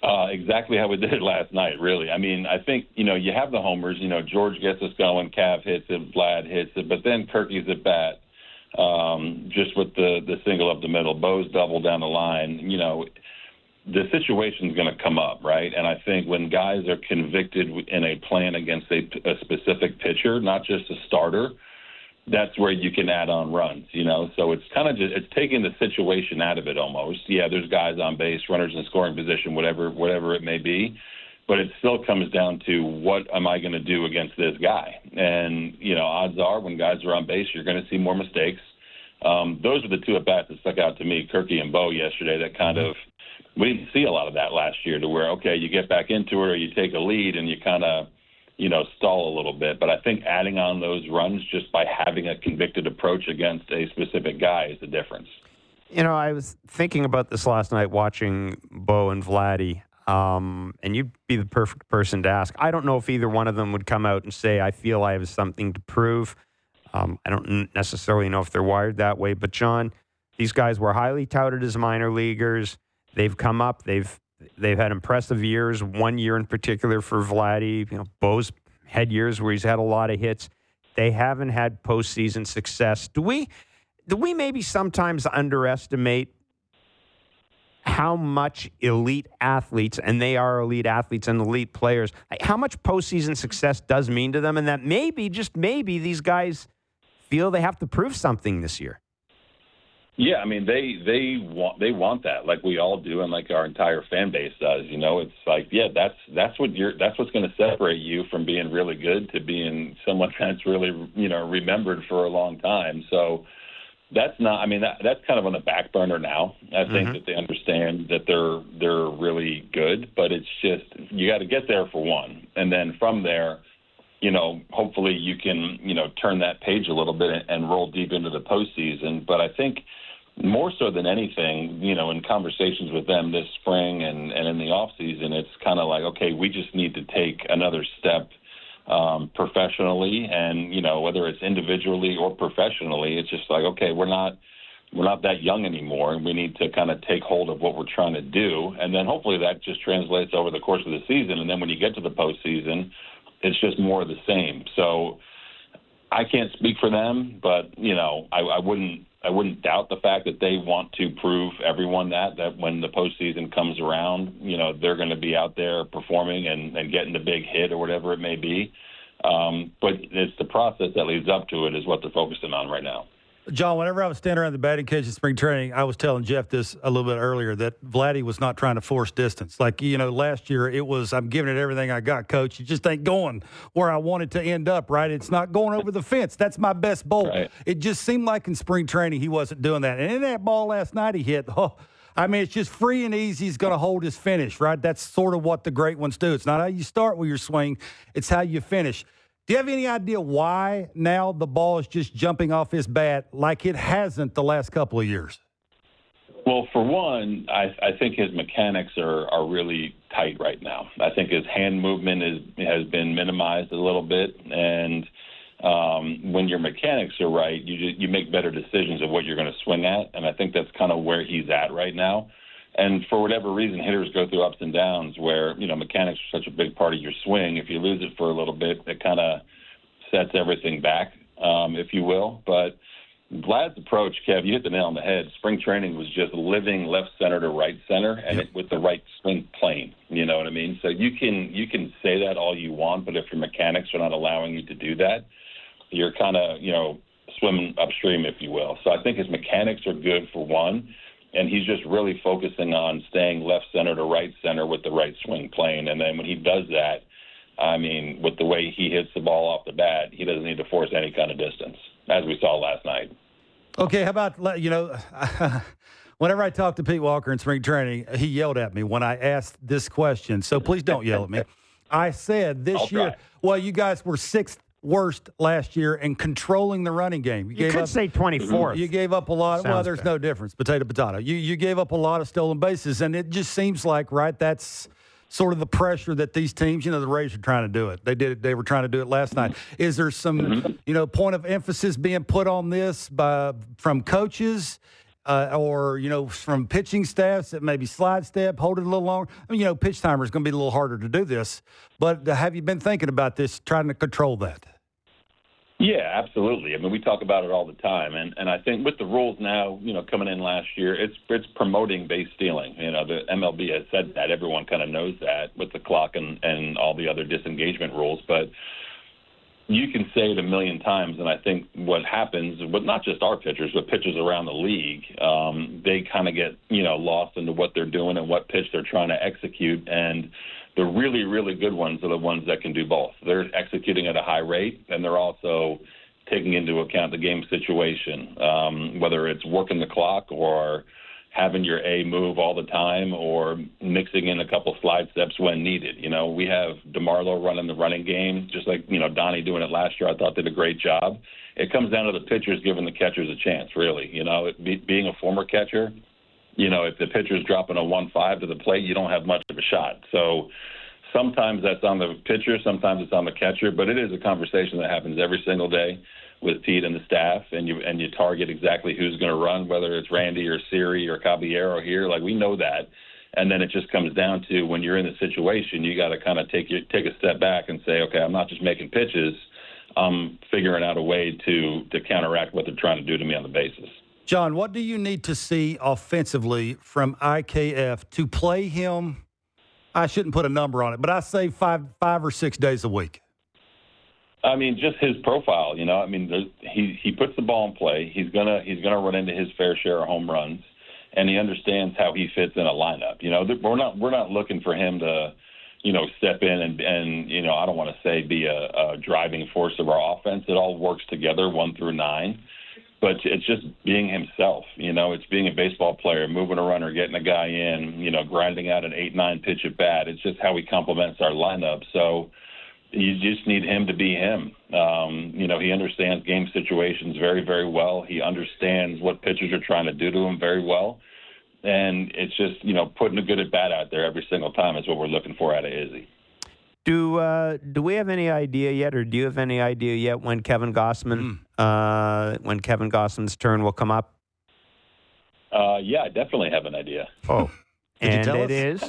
Speaker 12: Uh, exactly how we did it last night, really. I mean, I think, you know, you have the homers. You know, George gets us going, Cav hits it, Vlad hits it, but then Kirky's at bat, um, just with the, the single up the middle. Bo's double down the line. You know, the situation's going to come up, right? And I think when guys are convicted in a plan against a, a specific pitcher, not just a starter, that's where you can add on runs, you know. So it's kind of just it's taking the situation out of it almost. Yeah, there's guys on base, runners in scoring position, whatever whatever it may be, but it still comes down to what am I going to do against this guy? And you know, odds are when guys are on base, you're going to see more mistakes. Um, those are the two at bats that stuck out to me, Kirky and Bo yesterday. That kind of we didn't see a lot of that last year, to where okay, you get back into it or you take a lead and you kind of you know, stall a little bit. But I think adding on those runs just by having a convicted approach against a specific guy is the difference.
Speaker 2: You know, I was thinking about this last night watching Bo and Vladdy, um, and you'd be the perfect person to ask. I don't know if either one of them would come out and say, I feel I have something to prove. Um, I don't necessarily know if they're wired that way. But, John, these guys were highly touted as minor leaguers. They've come up. They've They've had impressive years, one year in particular for Vladdy. You know, Bo's had years where he's had a lot of hits. They haven't had postseason success. Do we do we maybe sometimes underestimate how much elite athletes, and they are elite athletes and elite players, how much postseason success does mean to them, and that maybe, just maybe, these guys feel they have to prove something this year?
Speaker 12: Yeah, I mean, they they want they want that, like we all do, and like our entire fan base does. You know, it's like, yeah, that's that's what you're that's what's going to separate you from being really good to being someone that's really, you know, remembered for a long time. So that's not. I mean, that that's kind of on the back burner now. I think mm-hmm. that they understand that they're they're really good, but it's just you got to get there for one, and then from there, you know, hopefully you can, you know, turn that page a little bit and, and roll deep into the postseason. But I think more so than anything, you know, in conversations with them this spring and, and in the off season, it's kind of like, okay, we just need to take another step um, professionally, and you know, whether it's individually or professionally, it's just like, okay, we're not we're not that young anymore, and we need to kind of take hold of what we're trying to do, and then hopefully that just translates over the course of the season, and then when you get to the postseason, it's just more of the same. So I can't speak for them, but you know, I, I wouldn't. I wouldn't doubt the fact that they want to prove everyone that, that when the postseason comes around, you know, they're going to be out there performing and, and getting the big hit or whatever it may be. Um, but it's the process that leads up to it is what they're focusing on right now.
Speaker 3: John, whenever I was standing around the batting cage in spring training, I was telling Jeff this a little bit earlier, that Vladdy was not trying to force distance. Like, you know, last year it was, I'm giving it everything I got, Coach. You just ain't going where I wanted to end up, right? It's not going over the fence. That's my best bolt. Right. It just seemed like in spring training he wasn't doing that. And in that ball last night he hit, oh, I mean, it's just free and easy. He's going to hold his finish, right? That's sort of what the great ones do. It's not how you start with your swing. It's how you finish. Do you have any idea why now the ball is just jumping off his bat like it hasn't the last couple of years?
Speaker 12: Well, for one, I, I think his mechanics are, are really tight right now. I think his hand movement is, has been minimized a little bit, and um, when your mechanics are right, you just, you make better decisions of what you're going to swing at, and I think that's kind of where he's at right now. And for whatever reason, hitters go through ups and downs where, you know, mechanics are such a big part of your swing. If you lose it for a little bit, it kind of sets everything back, um, if you will. But Vlad's approach, Kev, you hit the nail on the head. Spring training was just living left center to right center, and it, with the right swing plane. You know what I mean? So you can you can say that all you want, but if your mechanics are not allowing you to do that, you're kind of, you know, swimming upstream, if you will. So I think his mechanics are good for one. And he's just really focusing on staying left center to right center with the right swing plane. And then when he does that, I mean, with the way he hits the ball off the bat, he doesn't need to force any kind of distance, as we saw last night.
Speaker 3: Okay, how about, you know, whenever I talked to Pete Walker in spring training, he yelled at me when I asked this question. So please don't yell at me. I said this
Speaker 12: I'll
Speaker 3: year,
Speaker 12: try.
Speaker 3: well, you guys were sixth worst last year in controlling the running game.
Speaker 2: You, you could
Speaker 3: up,
Speaker 2: say twenty-fourth.
Speaker 3: You gave up a lot.
Speaker 2: Sounds
Speaker 3: well, there's
Speaker 2: fair.
Speaker 3: no difference. Potato, potato. You you gave up a lot of stolen bases, and it just seems like, right, that's sort of the pressure that these teams, you know, the Rays are trying to do it. They did it. They were trying to do it last night. Is there some, you know, point of emphasis being put on this by from coaches? uh, or, you know, from pitching staffs that maybe slide step, hold it a little longer? I mean, you know, pitch timer is going to be a little harder to do this. But uh, have you been thinking about this, trying to control that?
Speaker 12: Yeah, absolutely. I mean, we talk about it all the time, and, and I think with the rules now, you know, coming in last year, it's it's promoting base stealing. You know, the M L B has said that. Everyone kind of knows that with the clock and, and all the other disengagement rules. But you can say it a million times, and I think what happens, with not just our pitchers, but pitchers around the league, um, they kind of get, you know, lost into what they're doing and what pitch they're trying to execute, and the really, really good ones are the ones that can do both. They're executing at a high rate, and they're also taking into account the game situation, um, whether it's working the clock or having your A move all the time or mixing in a couple slide steps when needed. You know, we have DeMarlo running the running game, just like, you know, Donnie doing it last year. I thought did a great job. It comes down to the pitchers giving the catchers a chance, really. You know, it, be, being a former catcher, you know, if the pitcher's dropping a one five to the plate, you don't have much of a shot. So sometimes that's on the pitcher, sometimes it's on the catcher, but it is a conversation that happens every single day with Pete and the staff, and you and you target exactly who's going to run, whether it's Randy or Siri or Caballero here. Like, we know that. And then it just comes down to when you're in the situation, you got to kind of take your, take a step back and say, okay, I'm not just making pitches. I'm figuring out a way to to counteract what they're trying to do to me on the bases.
Speaker 3: John, what do you need to see offensively from I K F to play him? I shouldn't put a number on it, but I say five five or six days a week.
Speaker 12: I mean, just his profile, you know. I mean, there's, he he puts the ball in play. He's gonna he's gonna run into his fair share of home runs, and he understands how he fits in a lineup. You know, we're not we're not looking for him to, you know, step in and and you know, I don't want to say be a, a driving force of our offense. It all works together, one through nine. But it's just being himself, you know. It's being a baseball player, moving a runner, getting a guy in, you know, grinding out an eight nine pitch at bat. It's just how he complements our lineup. So you just need him to be him. Um, you know, he understands game situations very, very well. He understands what pitchers are trying to do to him very well. And it's just, you know, putting a good at bat out there every single time is what we're looking for out of Izzy.
Speaker 2: Do uh, do we have any idea yet, or do you have any idea yet when Kevin Gausman, mm. uh, when Kevin Gausman's turn will come up?
Speaker 12: Uh, yeah, I definitely have an idea.
Speaker 2: Oh, and it is.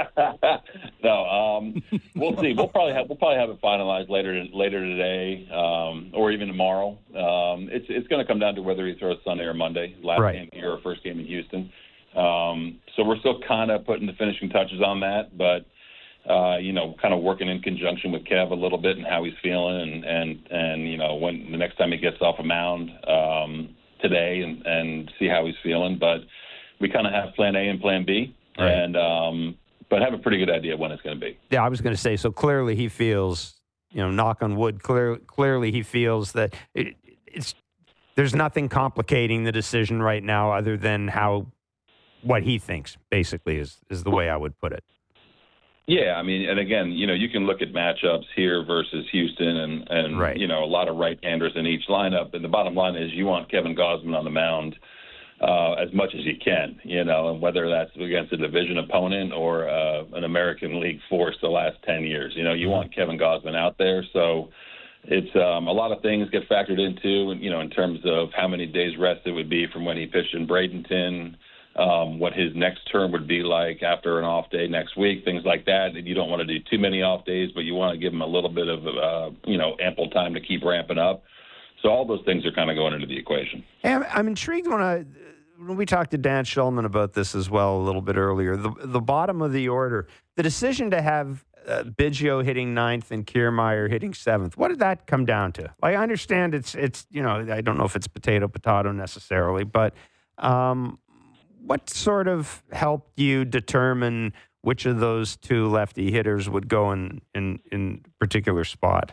Speaker 12: no, um, we'll see. We'll probably have we'll probably have it finalized later later today, um, or even tomorrow. Um, it's it's going to come down to whether he throws Sunday or Monday. Last
Speaker 2: right.
Speaker 12: game here or first game in Houston. Um, so we're still kind of putting the finishing touches on that, but. Uh, you know, kind of working in conjunction with Kev a little bit and how he's feeling, and, and, and you know, when the next time he gets off a mound um, today, and, and see how he's feeling. But we kind of have Plan A and Plan B, right. and um, but have a pretty good idea when it's going to be.
Speaker 2: Yeah, I was going to say. So clearly, he feels, you know, knock on wood. Clear, clearly, he feels that it, it's there's nothing complicating the decision right now, other than how what he thinks. Basically, is is the way I would put it.
Speaker 12: Yeah, I mean, and again, you know, you can look at matchups here versus Houston, and, and
Speaker 2: right.
Speaker 12: you know, a lot of right-handers in each lineup. And the bottom line is you want Kevin Gausman on the mound uh, as much as you can, you know, and whether that's against a division opponent or uh, an American League force the last ten years. You know, you want Kevin Gausman out there. So it's um, a lot of things get factored into, you know, in terms of how many days rest it would be from when he pitched in Bradenton, Um, what his next term would be like after an off day next week, things like that. And you don't want to do too many off days, but you want to give him a little bit of, uh, you know, ample time to keep ramping up. So all those things are kind of going into the equation.
Speaker 2: Hey, I'm, I'm intrigued when I when we talked to Dan Shulman about this as well a little bit earlier. The the bottom of the order, the decision to have uh, Biggio hitting ninth and Kiermaier hitting seventh. What did that come down to? Like, I understand it's it's you know, I don't know if it's potato potato necessarily, but. Um, What sort of helped you determine which of those two lefty hitters would go in in, in particular spot?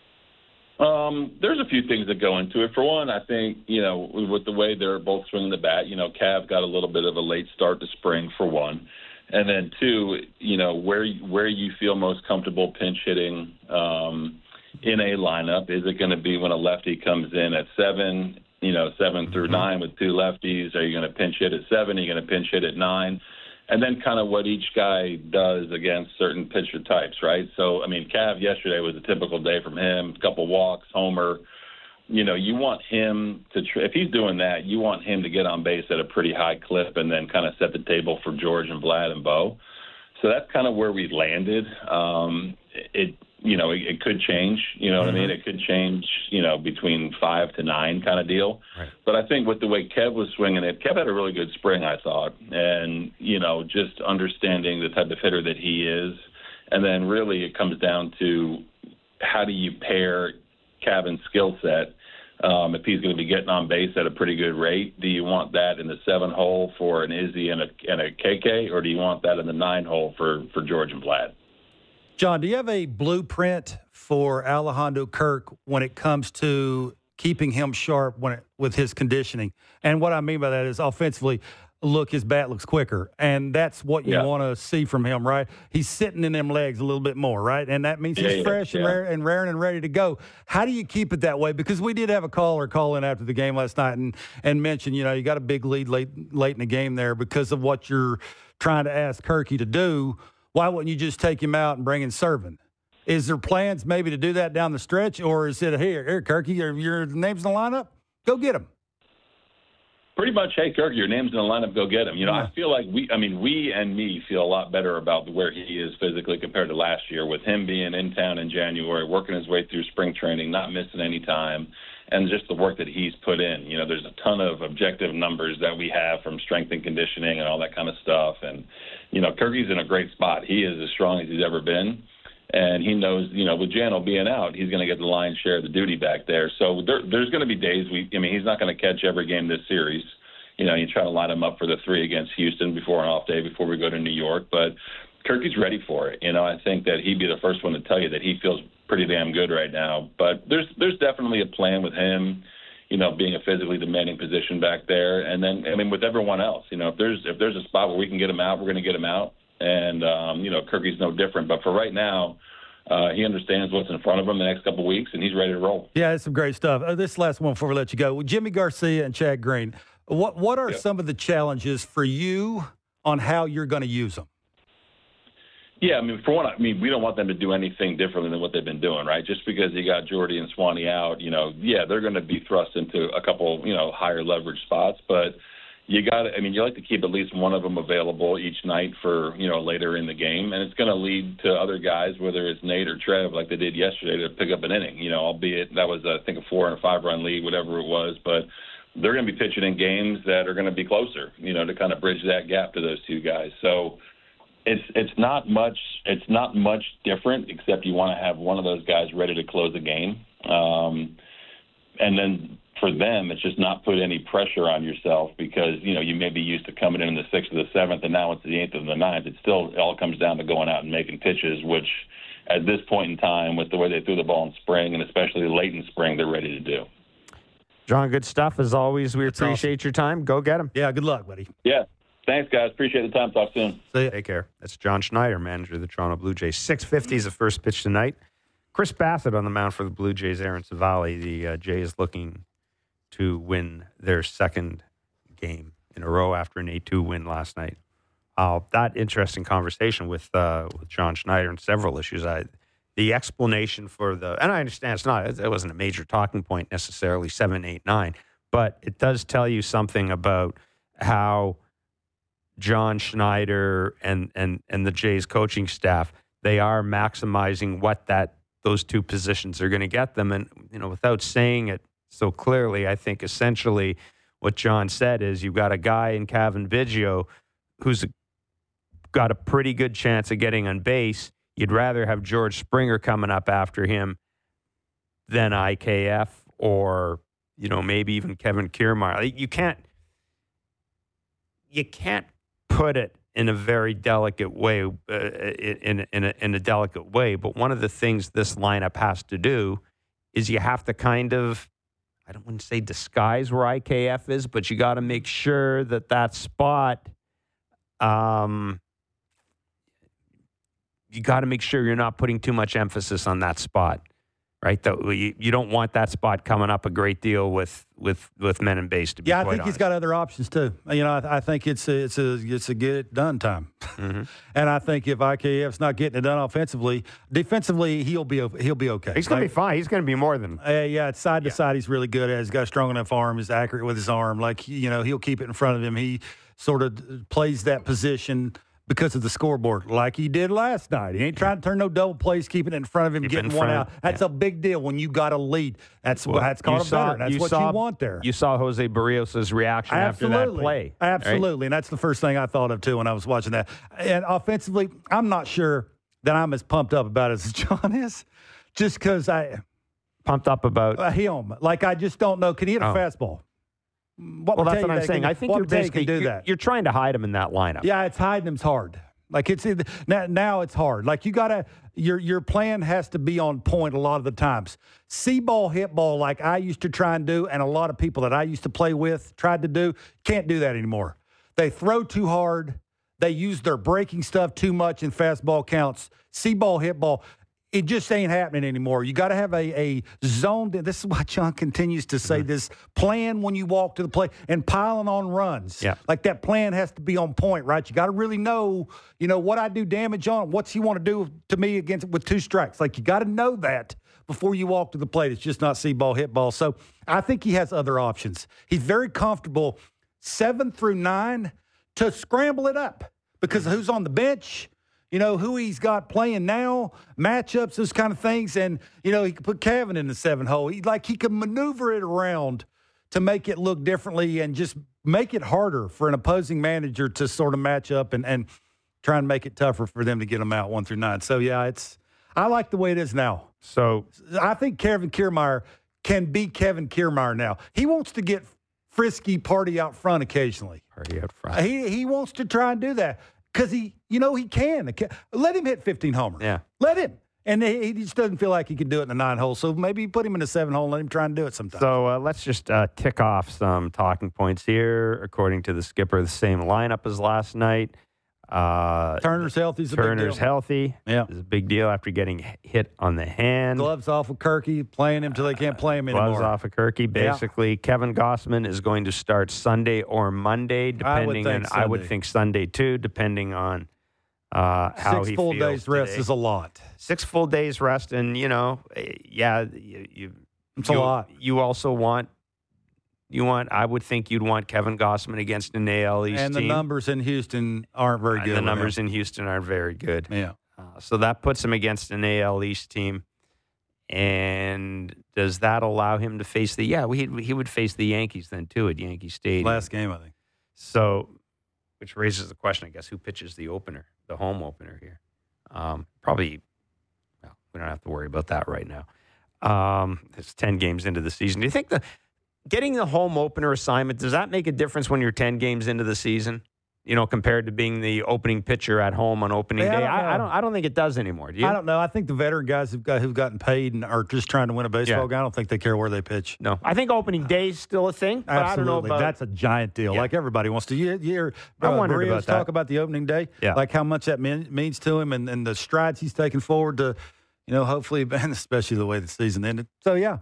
Speaker 12: Um, there's a few things that go into it. For one, I think, you know, with the way they're both swinging the bat, you know, Cav got a little bit of a late start to spring, for one. And then, two, you know, where where you feel most comfortable pinch hitting um, in a lineup. Is it going to be when a lefty comes in at seven, you know, seven through mm-hmm. nine with two lefties? Are you going to pinch hit at seven? Are you going to pinch hit at nine? And then kind of what each guy does against certain pitcher types, right? So, I mean, Cav yesterday was a typical day from him, a couple walks, homer, you know, you want him to, tr- if he's doing that, you want him to get on base at a pretty high clip and then kind of set the table for George and Vlad and Bo. So that's kind of where we landed. Um, it, you know, it, it could change, you know mm-hmm. what I mean? It could change, you know, between five to nine kind of deal.
Speaker 2: Right.
Speaker 12: But I think with the way Kev was swinging it, Kev had a really good spring, I thought. And, you know, just understanding the type of hitter that he is. And then really it comes down to how do you pair Kevin's skill set? Um, if he's going to be getting on base at a pretty good rate, do you want that in the seven hole for an Izzy and a, and a K K, or do you want that in the nine hole for, for George and Vlad?
Speaker 3: John, do you have a blueprint for Alejandro Kirk when it comes to keeping him sharp when it, with his conditioning? And what I mean by that is offensively, look, his bat looks quicker, and that's what you
Speaker 12: yeah.
Speaker 3: want to see from him, right? He's sitting in them legs a little bit more, right? And that means he's
Speaker 12: yeah, yeah,
Speaker 3: fresh
Speaker 12: yeah.
Speaker 3: and rare and raring and ready to go. How do you keep it that way? Because we did have a caller call in after the game last night and and mention, you know, you got a big lead late late in the game there because of what you're trying to ask Kirky to do. Why wouldn't you just take him out and bring in Servin? Is there plans maybe to do that down the stretch, or is it here, here, Kirky, your, your name's in the lineup? Go get him.
Speaker 12: Pretty much, hey, Kirk, your name's in the lineup, go get him. You know, yeah. I feel like we, I mean, we and me feel a lot better about where he is physically compared to last year, with him being in town in January, working his way through spring training, not missing any time, and just the work that he's put in. You know, there's a ton of objective numbers that we have from strength and conditioning and all that kind of stuff. And, you know, Kirky's in a great spot. He is as strong as he's ever been. And he knows, you know, with Jano being out, he's going to get the lion's share of the duty back there. So there, there's going to be days we, I mean, he's not going to catch every game this series. You know, you try to line him up for the three against Houston before an off day, before we go to New York. But Kirky's ready for it. You know, I think that he'd be the first one to tell you that he feels pretty damn good right now. But there's there's definitely a plan with him, you know, being a physically demanding position back there. And then, I mean, with everyone else, you know, if there's if there's a spot where we can get him out, we're going to get him out. And, um, you know, Kirky's no different. But for right now, uh, he understands what's in front of him the next couple of weeks, and he's ready to roll.
Speaker 3: Yeah, it's some great stuff. Uh, this last one before we let you go. Jimmy Garcia and Chad Green, what, what are yep. some of the challenges for you on how you're going to use them?
Speaker 12: Yeah, I mean, for one, I mean, we don't want them to do anything differently than what they've been doing, right? Just because you got Jordy and Swanee out, you know, yeah, they're going to be thrust into a couple, you know, higher leverage spots, but you got to, I mean, you like to keep at least one of them available each night for, you know, later in the game. And it's going to lead to other guys, whether it's Nate or Trev, like they did yesterday, to pick up an inning, you know, albeit that was, I think, a four and a five run lead, whatever it was. But they're going to be pitching in games that are going to be closer, you know, to kind of bridge that gap to those two guys. So it's, it's not much, it's not much different, except you want to have one of those guys ready to close the game. Um, and then, for them, it's just not put any pressure on yourself because, you know, you may be used to coming in in the sixth or the seventh, and now it's the eighth or the ninth. It still it all comes down to going out and making pitches, which at this point in time, with the way they threw the ball in spring, and especially late in spring, they're ready to do.
Speaker 2: John, good stuff as always. We That's appreciate awesome. your time. Go get them.
Speaker 3: Yeah, good luck, buddy.
Speaker 12: Yeah. Thanks, guys. Appreciate the time. Talk soon.
Speaker 3: See ya.
Speaker 2: Take care. That's John Schneider, manager of the Toronto Blue Jays. six fifty is the first pitch tonight. Chris Bassett on the mound for the Blue Jays. Aaron Savali, the uh, Jays looking to win their second game in a row after an eight two win last night. Uh, that interesting conversation with uh, with John Schneider and several issues. I, the explanation for the, and I understand it's not, it wasn't a major talking point necessarily, seven, eight, nine, but it does tell you something about how John Schneider and and and the Jays coaching staff, they are maximizing what that those two positions are going to get them. And, you know, without saying it so clearly, I think essentially what John said is you've got a guy in Cavan Biggio who's got a pretty good chance of getting on base. You'd rather have George Springer coming up after him than I K F or, you know, maybe even Kevin Kiermaier. You can't, you can't put it in a very delicate way, uh, in, in, a, in a delicate way. But one of the things this lineup has to do is you have to kind of, I don't want to say disguise where I K F is, but you got to make sure that that spot, um, you got to make sure you're not putting too much emphasis on that spot. right? That you, you don't want that spot coming up a great deal with with with men and base. To be
Speaker 3: yeah, I
Speaker 2: quite
Speaker 3: think
Speaker 2: honest.
Speaker 3: he's got other options too. You know, I, I think it's a, it's a it's a get it done time,
Speaker 2: mm-hmm.
Speaker 3: and I think if I K F's not getting it done offensively, defensively he'll be he'll be okay.
Speaker 2: He's going
Speaker 3: like,
Speaker 2: to be fine. He's going to be more than
Speaker 3: uh, yeah. It's side to
Speaker 2: yeah.
Speaker 3: side, he's really good at. He's got a strong enough arm. He's accurate with his arm. Like you know, he'll keep it in front of him. He sort of plays that position because of the scoreboard, like he did last night. He ain't trying to turn no double plays, keeping it in front of him,
Speaker 2: Keep
Speaker 3: getting
Speaker 2: in
Speaker 3: one
Speaker 2: front,
Speaker 3: out. That's
Speaker 2: yeah.
Speaker 3: a big deal when you got a lead. That's
Speaker 2: well,
Speaker 3: that's called a
Speaker 2: saw,
Speaker 3: veteran. That's
Speaker 2: you
Speaker 3: what
Speaker 2: saw,
Speaker 3: you want there.
Speaker 2: You saw Jose Barrios' reaction
Speaker 3: Absolutely.
Speaker 2: after that play.
Speaker 3: Absolutely.
Speaker 2: Right?
Speaker 3: And that's the first thing I thought of, too, when I was watching that. And offensively, I'm not sure that I'm as pumped up about it as John is, just because I –
Speaker 2: Pumped up about
Speaker 3: uh, – him. Like, I just don't know. Can he hit a
Speaker 2: oh.
Speaker 3: fastball? What
Speaker 2: well, that's
Speaker 3: you
Speaker 2: what I'm saying.
Speaker 3: Can,
Speaker 2: I think
Speaker 3: what
Speaker 2: you're basically
Speaker 3: can do
Speaker 2: you're,
Speaker 3: that.
Speaker 2: you're trying to hide him in that lineup.
Speaker 3: Yeah, it's hiding him's hard. Like it's now, now it's hard. Like you gotta your your plan has to be on point a lot of the times. See ball, hit ball, like I used to try and do, and a lot of people that I used to play with tried to do, can't do that anymore. They throw too hard. They use their breaking stuff too much in fastball counts. See ball, hit ball. It just ain't happening anymore. You got to have a, a zone. This is why John continues to say mm-hmm. this plan when you walk to the plate and piling on runs.
Speaker 2: Yeah.
Speaker 3: Like that plan has to be on point, right? You got to really know, you know, what I do damage on, what's he want to do to me against with two strikes. Like you got to know that before you walk to the plate. It's just not see ball, hit ball. So I think he has other options. He's very comfortable seven through nine to scramble it up because mm-hmm. who's on the bench? You know, who he's got playing now, matchups, those kind of things. And, you know, he could put Kevin in the seven hole. He, like, he can maneuver it around to make it look differently and just make it harder for an opposing manager to sort of match up and, and try and make it tougher for them to get them out one through nine. So, yeah, it's I like the way it is now.
Speaker 2: So
Speaker 3: I think Kevin Kiermaier can be Kevin Kiermaier now. He wants to get frisky, party out front occasionally.
Speaker 2: Party out front.
Speaker 3: He, he wants to try and do that. Because he, you know, he can. Let him hit fifteen homers.
Speaker 2: Yeah.
Speaker 3: Let him. And he just doesn't feel like he can do it in the nine hole. So maybe put him in the seven hole and let him try and do it sometime.
Speaker 2: So uh, let's just uh, tick off some talking points here. According to the skipper, the same lineup as last night. Uh,
Speaker 3: Turner's healthy. Is a
Speaker 2: Turner's
Speaker 3: big deal.
Speaker 2: healthy.
Speaker 3: Yeah.
Speaker 2: It's a big deal after getting hit on the hand.
Speaker 3: Gloves off of Kirky, playing him till they can't play him anymore.
Speaker 2: Gloves off of Kirky. Basically, yeah. Kevin Gossman is going to start Sunday or Monday, depending
Speaker 3: I
Speaker 2: on. I would think Sunday too, depending on uh, how
Speaker 3: Six
Speaker 2: he
Speaker 3: full
Speaker 2: feels
Speaker 3: days
Speaker 2: today.
Speaker 3: rest is a lot.
Speaker 2: Six full days rest, and you know, yeah, you. you
Speaker 3: it's
Speaker 2: you,
Speaker 3: a lot.
Speaker 2: You also want. You want, I would think you'd want Kevin Gossman against an A L East
Speaker 3: and the
Speaker 2: team.
Speaker 3: numbers in Houston aren't very
Speaker 2: and
Speaker 3: good.
Speaker 2: The numbers
Speaker 3: him.
Speaker 2: in Houston aren't very good.
Speaker 3: Yeah.
Speaker 2: Uh, so that puts him against an A L East team. And does that allow him to face the, yeah, he, he would face the Yankees then too at Yankee Stadium.
Speaker 3: Last game, I think.
Speaker 2: So, which raises the question, I guess, who pitches the opener, the home opener here? Um, probably, well, we don't have to worry about that right now. Um, it's ten games into the season. Do you think the, getting the home opener assignment, does that make a difference when you're ten games into the season? You know, compared to being the opening pitcher at home on opening
Speaker 3: yeah,
Speaker 2: day,
Speaker 3: I don't,
Speaker 2: I, I don't. I don't think it does anymore. Do you?
Speaker 3: I don't know. I think the veteran guys who've got who've gotten paid and are just trying to win a baseball
Speaker 2: Yeah.
Speaker 3: game. I don't think they care where they pitch.
Speaker 2: No, I think opening day is still a thing. But
Speaker 3: Absolutely,
Speaker 2: I don't know about,
Speaker 3: that's a giant deal.
Speaker 2: Yeah.
Speaker 3: Like everybody wants to. You, you hear
Speaker 2: I
Speaker 3: uh,
Speaker 2: wondered
Speaker 3: Barrios
Speaker 2: about that.
Speaker 3: talk about the opening day.
Speaker 2: Yeah.
Speaker 3: Like how much that mean, means to him and, and the strides he's taken forward to, you know, hopefully, and especially the way the season ended. So yeah.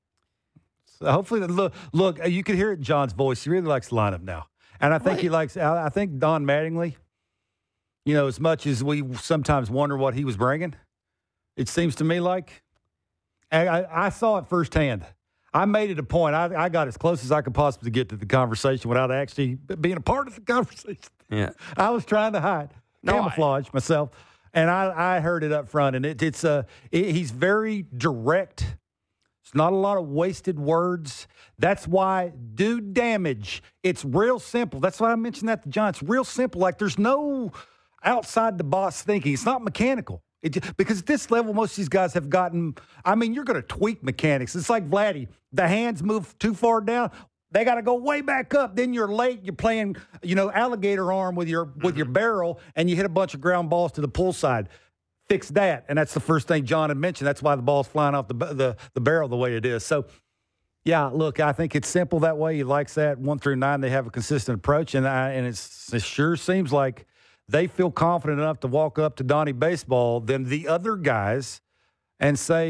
Speaker 3: So hopefully, look, look, you can hear it in John's voice. He really likes the lineup now. And I think
Speaker 2: What?
Speaker 3: he likes, I I think Don Mattingly, you know, as much as we sometimes wonder what he was bringing, it seems to me like, I, I, I saw it firsthand. I made it a point. I, I got as close as I could possibly get to the conversation without actually being a part of the conversation.
Speaker 2: Yeah.
Speaker 3: I was trying to hide,
Speaker 2: No,
Speaker 3: camouflage myself. And I, I heard it up front. And it, it's uh, it, he's very direct. It's not a lot of wasted words. That's why do damage. It's real simple. That's why I mentioned that to John. It's real simple. Like there's no outside the box thinking. It's not mechanical. It just, because at this level, most of these guys have gotten, I mean, you're going to tweak mechanics. It's like Vladdy. The hands move too far down. They got to go way back up. Then you're late. You're playing, you know, alligator arm with your with your barrel, and you hit a bunch of ground balls to the pull side. Fix that, and that's the first thing John had mentioned. That's why the ball's flying off the the, the barrel the way it is. So, yeah, look, I think it's simple that way. He likes that. One through nine, they have a consistent approach, and I, and it's, it sure seems like they feel confident enough to walk up to Donnie Baseball than the other guys and say,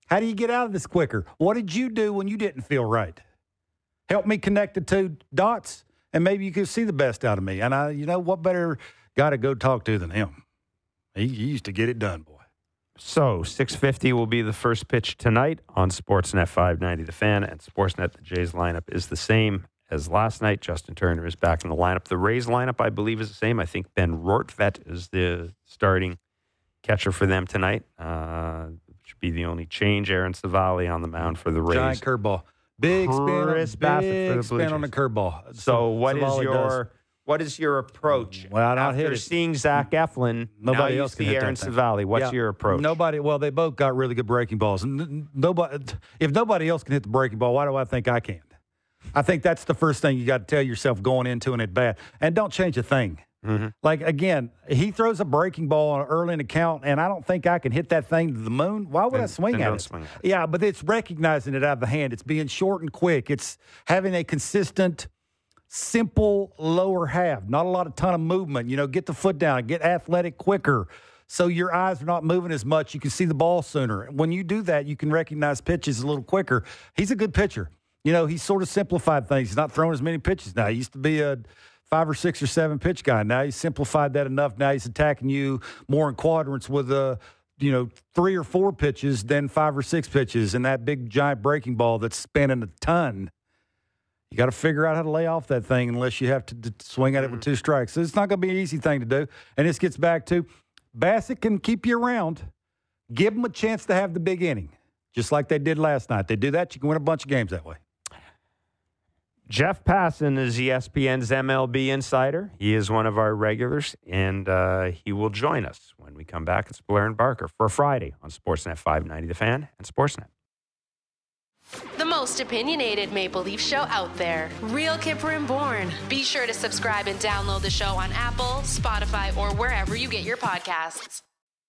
Speaker 3: How do you get out of this quicker? What did you do when you didn't feel right? Help me connect the two dots, and maybe you can see the best out of me. And I, you know, what better guy to go talk to than him? He, he used to get it done, boy.
Speaker 2: So six fifty will be the first pitch tonight on Sportsnet five ninety The Fan and Sportsnet. The Jays lineup is the same as last night. Justin Turner is back in the lineup. The Rays lineup, I believe, is the same. I think Ben Rortvedt is the starting catcher for them tonight. Uh, should be the only change. Aaron Savali on the mound for the Rays.
Speaker 3: Giant curveball. Big spin,
Speaker 2: Chris
Speaker 3: big
Speaker 2: Bassett for the Blue
Speaker 3: spin on the
Speaker 2: Jays.
Speaker 3: curveball.
Speaker 2: So what is
Speaker 3: Savali
Speaker 2: your
Speaker 3: does.
Speaker 2: what is your approach?
Speaker 3: Well, I don't
Speaker 2: After
Speaker 3: hit it.
Speaker 2: seeing Zach Eflin,
Speaker 3: Nobody
Speaker 2: now you
Speaker 3: else can
Speaker 2: see
Speaker 3: hit
Speaker 2: Aaron
Speaker 3: that thing.
Speaker 2: Savali. What's
Speaker 3: Yeah.
Speaker 2: your approach?
Speaker 3: Nobody. Well, they both got really good breaking balls. N- n- Nobody. If nobody else can hit the breaking ball, why do I think I can? I think that's the first thing you got to tell yourself going into an at bat, and don't change a thing.
Speaker 2: Mm-hmm.
Speaker 3: Like again, he throws a breaking ball early in the count, and I don't think I can hit that thing to the moon. Why would
Speaker 2: Then-
Speaker 3: I swing
Speaker 2: then
Speaker 3: at
Speaker 2: don't
Speaker 3: it?
Speaker 2: swing at it.
Speaker 3: Yeah, but it's recognizing it out of the hand. It's being short and quick. It's having a consistent, simple lower half. Not a lot of ton of movement. You know, get the foot down, get athletic quicker. So your eyes are not moving as much. You can see the ball sooner. When you do that, you can recognize pitches a little quicker. He's a good pitcher. You know, he's sort of simplified things. He's not throwing as many pitches now. He used to be a five or six or seven pitch guy. Now he's simplified that enough. Now he's attacking you more in quadrants with a, you know, three or four pitches than five or six pitches, and that big giant breaking ball that's spinning a ton. You got to figure out how to lay off that thing unless you have to d- swing at it with two strikes. So it's not going to be an easy thing to do. And this gets back to Bassett can keep you around. Give him a chance to have the big inning, just like they did last night. They do that, you can win a bunch of games that way.
Speaker 2: Jeff Passan is E S P N's M L B insider. He is one of our regulars, and uh, he will join us when we come back. It's Blair and Barker for Friday on Sportsnet five ninety The Fan and Sportsnet.
Speaker 5: The most opinionated Maple Leaf show out there. Real Kipper and Bourne. Be sure to subscribe and download the show on Apple, Spotify, or wherever you get your podcasts.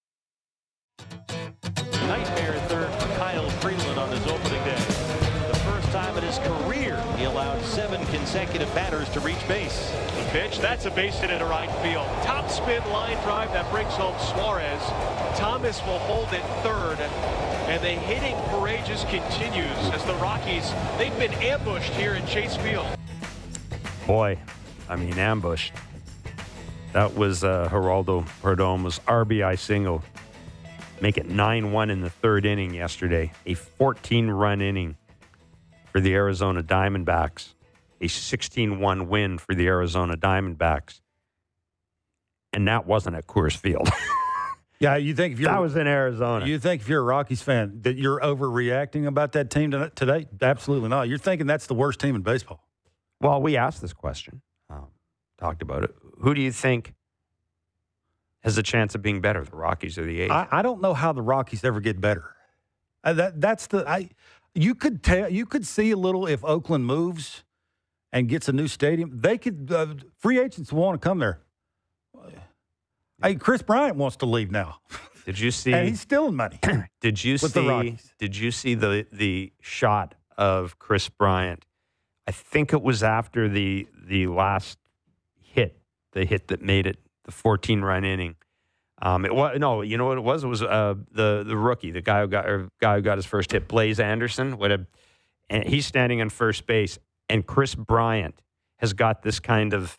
Speaker 13: Nightmare third for Kyle Freeland on his opening day. The first time in his career he allowed seven consecutive batters to reach base.
Speaker 14: The pitch, that's a base hit into right field. Top spin line drive that brings home Suarez. Thomas will hold it third. And the hitting parade just continues as the Rockies, they've been ambushed here in Chase Field.
Speaker 2: Boy, I mean, ambushed. That was uh, Geraldo Perdomo's R B I single. Make it nine one in the third inning yesterday. A fourteen-run inning for the Arizona Diamondbacks. A sixteen one win for the Arizona Diamondbacks. And that wasn't at Coors Field.
Speaker 3: Yeah, you think if you're
Speaker 2: that was in Arizona.
Speaker 3: You think if you're a Rockies fan that you're overreacting about that team today? Absolutely not. You're thinking that's the worst team in baseball.
Speaker 2: Well, we asked this question, um, talked about it. Who do you think has a chance of being better, the Rockies or the A's?
Speaker 3: I, I don't know how the Rockies ever get better. Uh, that that's the I. You could tell. You could see a little if Oakland moves and gets a new stadium. They could. Uh, free agents want to come there. Hey, Chris Bryant wants to leave now.
Speaker 2: Did you see?
Speaker 3: And he's stealing money.
Speaker 2: Did you
Speaker 3: with
Speaker 2: see?
Speaker 3: the Rockies.
Speaker 2: Did you see the the shot of Chris Bryant? I think it was after the the last hit, the hit that made it the fourteen run inning. Um, it was no, you know what it was? It was uh, the the rookie, the guy who got or guy who got his first hit, Blaze Anderson. What a, and he's standing on first base, and Chris Bryant has got this kind of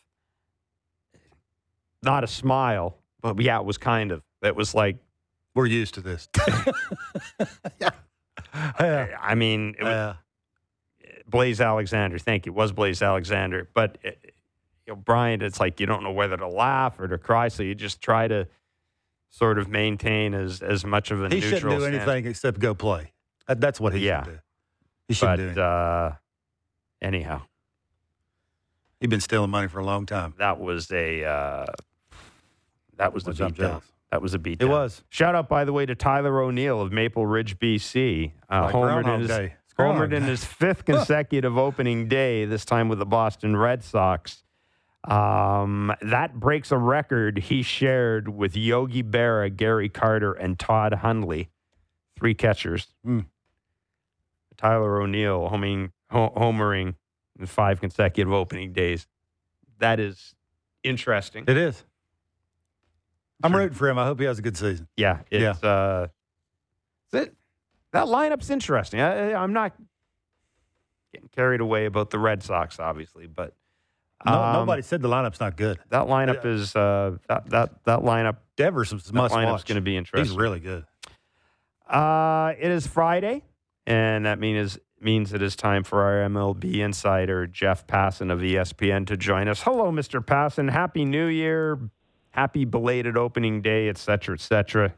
Speaker 2: not a smile. But yeah, it was kind of. It was like
Speaker 3: we're used to this.
Speaker 2: yeah. yeah, I mean, it was,
Speaker 3: yeah.
Speaker 2: Blaze Alexander. Thank you. It was Blaze Alexander, but it, you know, Bryant, it's like you don't know whether to laugh or to cry, so you just try to sort of maintain as as much of a
Speaker 3: he
Speaker 2: neutral.
Speaker 3: He shouldn't do
Speaker 2: stance.
Speaker 3: anything except go play. That's what he
Speaker 2: yeah.
Speaker 3: should do. He shouldn't
Speaker 2: but,
Speaker 3: do anything.
Speaker 2: Uh, anyhow,
Speaker 3: he's been stealing money for a long time.
Speaker 2: That was a. Uh, That was the beat down. That was a beat
Speaker 3: It
Speaker 2: down.
Speaker 3: was.
Speaker 2: Shout out, by the way, to Tyler O'Neill of Maple Ridge, B C. Uh,
Speaker 3: like
Speaker 2: homered
Speaker 3: Groundhog
Speaker 2: in, his,
Speaker 3: Day.
Speaker 2: homered in his fifth consecutive opening day, this time with the Boston Red Sox. Um, that breaks a record he shared with Yogi Berra, Gary Carter, and Todd Hundley, three catchers.
Speaker 3: Mm.
Speaker 2: Tyler O'Neill homing, ho- homering in five consecutive opening days. That is interesting.
Speaker 3: It is. I'm rooting for him. I hope he has a good season.
Speaker 2: Yeah, it's
Speaker 3: Yeah.
Speaker 2: uh, that's it. that lineup's interesting. I, I'm not getting carried away about the Red Sox, obviously, but
Speaker 3: no,
Speaker 2: um,
Speaker 3: nobody said the lineup's not good.
Speaker 2: That lineup
Speaker 3: yeah.
Speaker 2: is uh, that that that lineup.
Speaker 3: Devers is must
Speaker 2: lineup's
Speaker 3: watch.
Speaker 2: going to be interesting.
Speaker 3: He's really good.
Speaker 2: Uh, it is Friday, and that means means it is time for our M L B insider Jeff Passan of E S P N to join us. Hello, Mister Passan. Happy New Year. Happy belated opening day, et cetera, et cetera.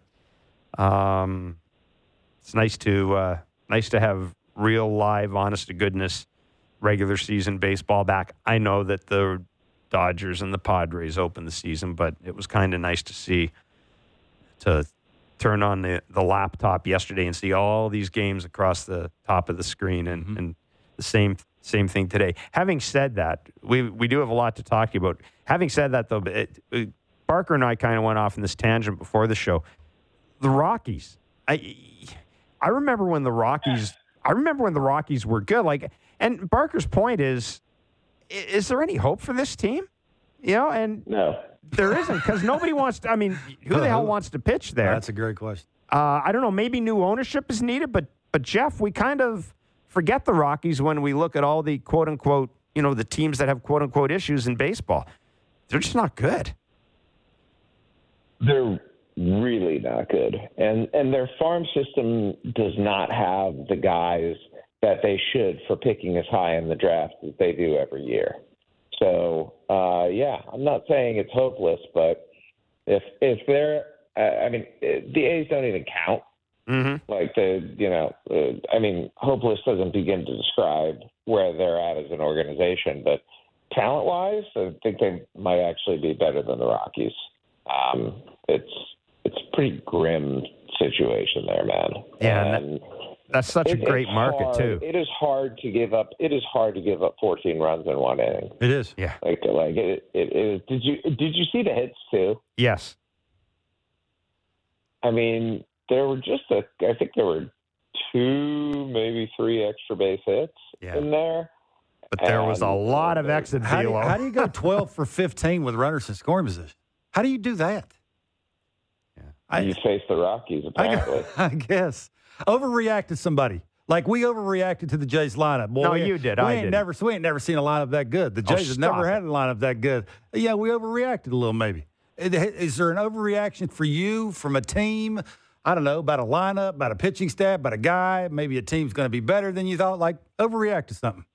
Speaker 2: Um, it's nice to uh, nice to have real, live, honest to goodness regular season baseball back. I know that the Dodgers and the Padres opened the season, but it was kind of nice to see to turn on the, the laptop yesterday and see all these games across the top of the screen, and, mm-hmm. and the same same thing today. Having said that, we we do have a lot to talk about. Having said that, though, it, it, Barker and I kind of went off in this tangent before the show. The Rockies. I I remember when the Rockies. I remember when the Rockies were good. Like, and Barker's point is, is there any hope for this team? You know, and
Speaker 15: no,
Speaker 2: there isn't, because nobody wants to. I mean, who the hell wants to pitch there?
Speaker 3: That's a great question.
Speaker 2: Uh, I don't know. Maybe new ownership is needed, but but Jeff, we kind of forget the Rockies when we look at all the quote unquote, you know, the teams that have quote unquote issues in baseball. They're just not good.
Speaker 15: They're really not good. And and their farm system does not have the guys that they should for picking as high in the draft as they do every year. So, uh, yeah, I'm not saying it's hopeless, but if if they're, uh, I mean, the A's don't even count.
Speaker 2: Mm-hmm.
Speaker 15: Like, the, you know, uh, I mean, hopeless doesn't begin to describe where they're at as an organization, but talent-wise, I think they might actually be better than the Rockies. Um, it's it's a pretty grim situation there, man.
Speaker 2: Yeah,
Speaker 15: and
Speaker 2: that's such
Speaker 15: it,
Speaker 2: a great market
Speaker 15: hard,
Speaker 2: too.
Speaker 15: It is hard to give up. It is hard to give up fourteen runs in one inning.
Speaker 3: It is.
Speaker 2: Yeah.
Speaker 15: Like like it. It is. Did you did you see the hits too?
Speaker 2: Yes.
Speaker 15: I mean, there were just a. I think there were two, maybe three extra base hits
Speaker 2: yeah.
Speaker 15: in there.
Speaker 2: But there and was a lot of exit
Speaker 3: how
Speaker 2: velo.
Speaker 3: Do you, how do you go twelve for fifteen with runners in scoring position? How do you do that?
Speaker 15: Yeah. I, you face the Rockies, apparently.
Speaker 3: I, I guess. Overreact to somebody. Like we overreacted to the Jays lineup. Boy,
Speaker 2: no, you did.
Speaker 3: We
Speaker 2: I
Speaker 3: ain't
Speaker 2: did.
Speaker 3: never, we ain't never seen a lineup that good. The Jays
Speaker 2: oh,
Speaker 3: have never
Speaker 2: it.
Speaker 3: had a lineup that good. Yeah, we overreacted a little, maybe. Is there an overreaction for you from a team? I don't know, about a lineup, about a pitching staff, about a guy. Maybe a team's going to be better than you thought. Like overreact to something.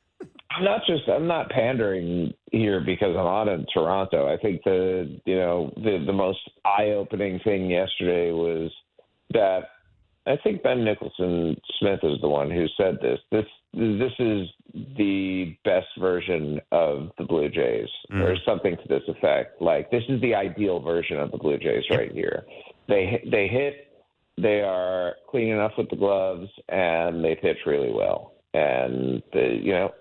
Speaker 15: I'm not just I'm not pandering here because I'm on in Toronto. I think the you know the the most eye-opening thing yesterday was that I think Ben Nicholson Smith is the one who said this. This this is the best version of the Blue Jays, mm. or something to this effect. Like, this is the ideal version of the Blue Jays right here. They they hit, they are clean enough with the gloves, and they pitch really well. And the you know.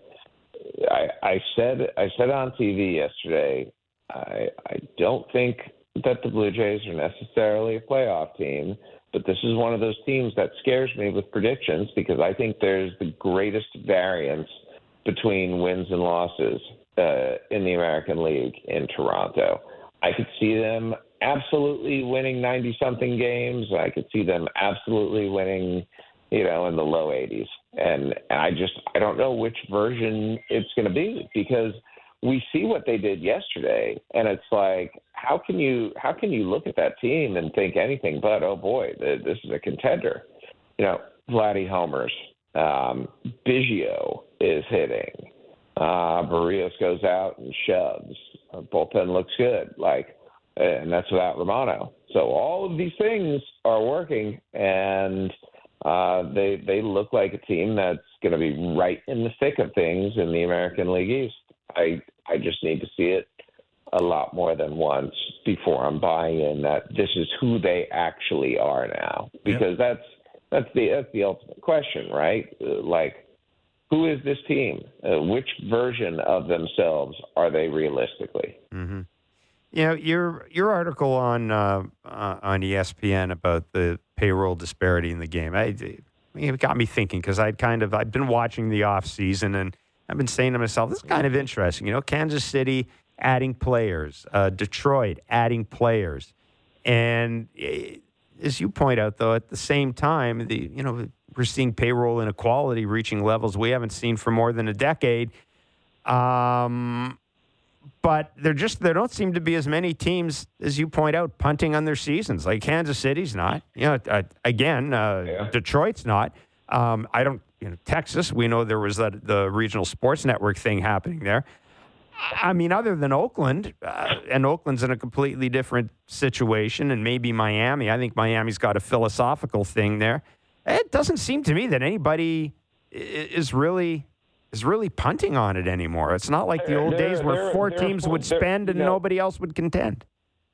Speaker 15: I, I said I said on T V yesterday, I, I don't think that the Blue Jays are necessarily a playoff team, but this is one of those teams that scares me with predictions because I think there's the greatest variance between wins and losses uh, in the American League in Toronto. I could see them absolutely winning ninety-something games. I could see them absolutely winning, you know, in the low eighties. And, and I just, I don't know which version it's going to be because we see what they did yesterday. And it's like, how can you, how can you look at that team and think anything but, oh boy, this is a contender? You know, Vladdy homers, um, Biggio is hitting, uh, Barrios goes out and shoves. Our bullpen looks good. Like, and that's without Romano. So all of these things are working, and Uh, they they look like a team that's going to be right in the thick of things in the American League East. I I just need to see it a lot more than once before I'm buying in that this is who they actually are now. Because yep. that's that's the that's the ultimate question, right? Uh, like, who is this team? Uh, which version of themselves are they realistically?
Speaker 2: Mm-hmm. You know, your your article on uh, uh, on E S P N about the payroll disparity in the game, I, it got me thinking because I'd kind of I've been watching the off season and I've been saying to myself, this is kind of interesting. You know, Kansas City adding players, uh, Detroit adding players, and it, as you point out, though, at the same time, the you know we're seeing payroll inequality reaching levels we haven't seen for more than a decade. Um, but there just there don't seem to be as many teams, as you point out, punting on their seasons. Like Kansas City's not. You know, uh, again, uh, yeah. Detroit's not. Um, I don't. You know, Texas. We know there was that the regional sports network thing happening there. I mean, other than Oakland, uh, and Oakland's in a completely different situation, and maybe Miami. I think Miami's got a philosophical thing there. It doesn't seem to me that anybody is really is really punting on it anymore. It's not like the old
Speaker 15: there,
Speaker 2: days where
Speaker 15: there,
Speaker 2: four
Speaker 15: there,
Speaker 2: teams
Speaker 15: there,
Speaker 2: would spend and
Speaker 15: no.
Speaker 2: nobody else would contend.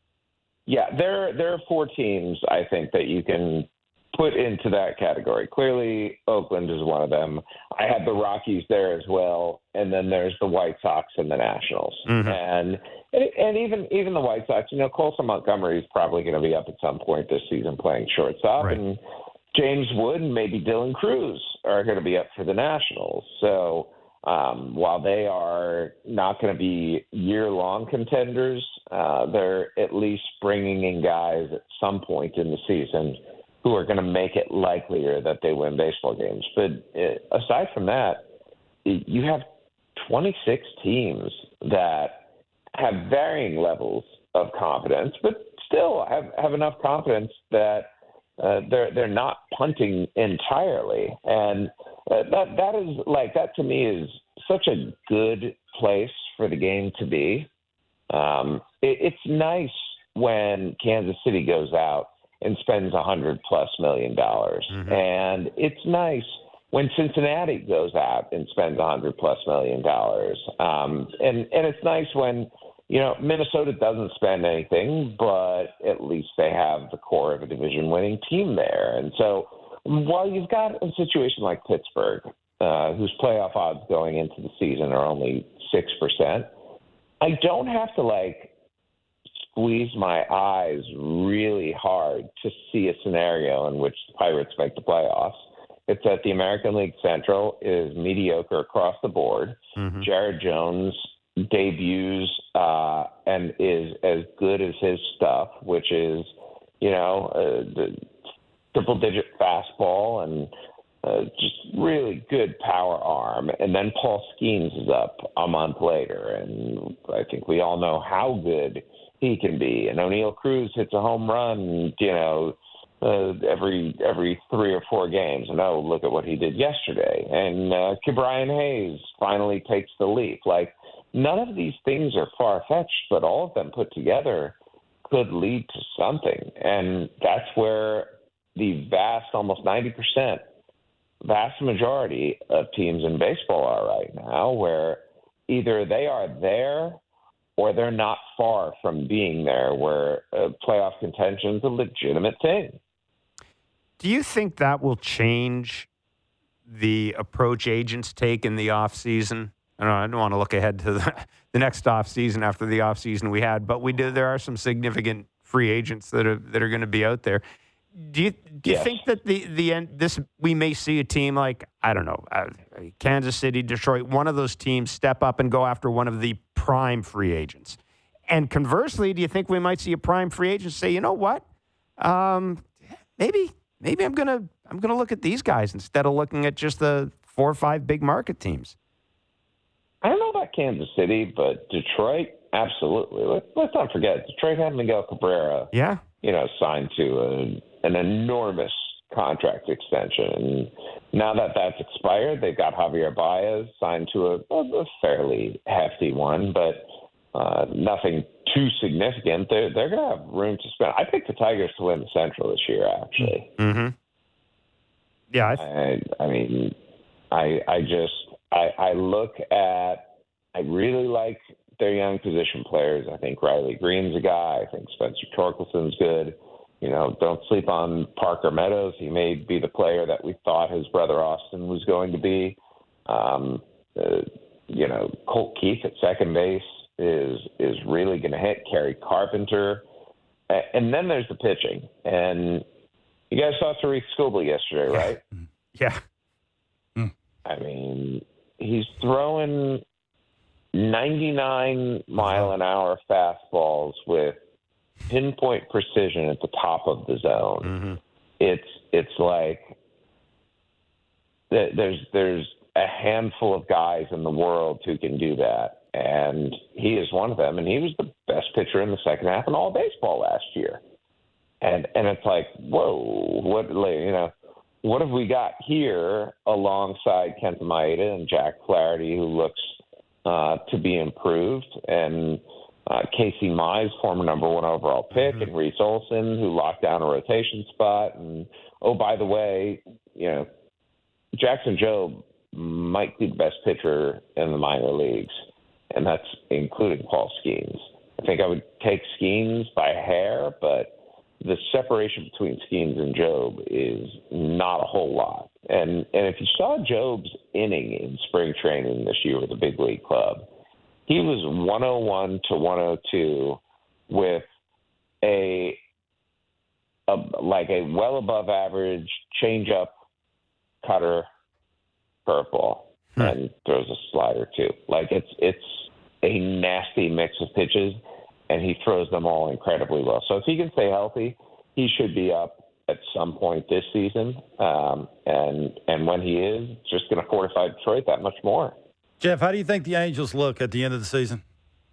Speaker 15: Yeah, there there are four teams, I think, that you can put into that category. Clearly, Oakland is one of them. I had the Rockies there as well, and then there's the White Sox and the Nationals. Mm-hmm. And and even even the White Sox, you know, Colson Montgomery is probably going to be up at some point this season playing shortstop, right. And James Wood and maybe Dylan Cruz are going to be up for the Nationals. So um, while they are not going to be year-long contenders, uh, they're at least bringing in guys at some point in the season who are going to make it likelier that they win baseball games. But uh, aside from that, you have twenty-six teams that have varying levels of confidence, but still have, have enough confidence that uh, they're they're not punting entirely. And uh, that that is like that to me is such a good place for the game to be. Um, it, it's nice when Kansas City goes out and spends a hundred plus million dollars. Mm-hmm. And it's nice when Cincinnati goes out and spends a hundred plus million dollars. Um, and, and it's nice when, you know, Minnesota doesn't spend anything, but at least they have the core of a division winning team there. And so while you've got a situation like Pittsburgh, uh, whose playoff odds going into the season are only six percent, I don't have to like, squeeze my eyes really hard to see a scenario in which the Pirates make the playoffs. It's that the American League Central is mediocre across the board. Mm-hmm. Jared Jones debuts uh, and is as good as his stuff, which is, you know, uh, the triple-digit fastball and uh, just really good power arm. And then Paul Skeens is up a month later, and I think we all know how good he can be. And O'Neal Cruz hits a home run, you know, uh, every every three or four games. And oh, look at what he did yesterday. And uh, Ke'Bryan Hayes finally takes the leap. Like, none of these things are far-fetched, but all of them put together could lead to something. And that's where the vast, almost ninety percent, vast majority of teams in baseball are right now, where either they are there or they're not far from being there, where uh, playoff contention is a legitimate thing.
Speaker 2: Do you think that will change the approach agents take in the offseason? I don't know, I don't want to look ahead to the, the next offseason after the offseason we had, but we do. There are some significant free agents that are that are going to be out there. Do you do you yes. think that the the end this we may see a team like, I don't know, uh, Kansas City, Detroit, one of those teams step up and go after one of the prime free agents? And conversely, do you think we might see a prime free agent say, you know what, um, maybe maybe I'm gonna I'm gonna look at these guys instead of looking at just the four or five big market teams?
Speaker 15: I don't know about Kansas City, but Detroit, absolutely. Let, let's not forget, Detroit had Miguel Cabrera.
Speaker 2: Yeah.
Speaker 15: You know, signed to a, an enormous contract extension. And now that that's expired, they've got Javier Baez signed to a, a fairly hefty one, but uh, nothing too significant. They're, they're going to have room to spend. I picked the Tigers to win the Central this year, actually.
Speaker 2: Mm-hmm. Yeah. I, th-
Speaker 15: I, I mean, I, I just, I, I look at, I really like their young position players. I think Riley Green's a guy. I think Spencer Torkelson's good. You know, don't sleep on Parker Meadows. He may be the player that we thought his brother Austin was going to be. Um, uh, you know, Colt Keith at second base is is really going to hit. Kerry Carpenter. And then there's the pitching. And you guys saw Tariq Skubal yesterday, right?
Speaker 2: Yeah.
Speaker 15: Mm. I mean, he's throwing ninety-nine mile an hour fastballs with pinpoint precision at the top of the zone.
Speaker 2: Mm-hmm.
Speaker 15: It's it's like there's there's a handful of guys in the world who can do that, and he is one of them. And he was the best pitcher in the second half in all baseball last year. And and it's like, whoa, what you know, what have we got here alongside Kenta Maeda and Jack Flaherty, who looks uh, to be improved, and uh, Casey Mize, former number one overall pick, mm-hmm. and Reese Olson, who locked down a rotation spot. And oh, by the way, you know, Jackson Jobe might be the best pitcher in the minor leagues, and that's including Paul Skeens. I think I would take Skeens by a hair, but the separation between Skeens and Jobe is not a whole lot. And and if you saw Jobe's inning in spring training this year with the big league club, he was one oh one to one oh two with a, a like a well above average changeup, cutter, curveball, hmm. and throws a slider too. Like it's it's a nasty mix of pitches, and he throws them all incredibly well. So if he can stay healthy, he should be up at some point this season. Um, and and when he is, it's just going to fortify Detroit that much more.
Speaker 3: Jeff, how do you think the Angels look at the end of the season?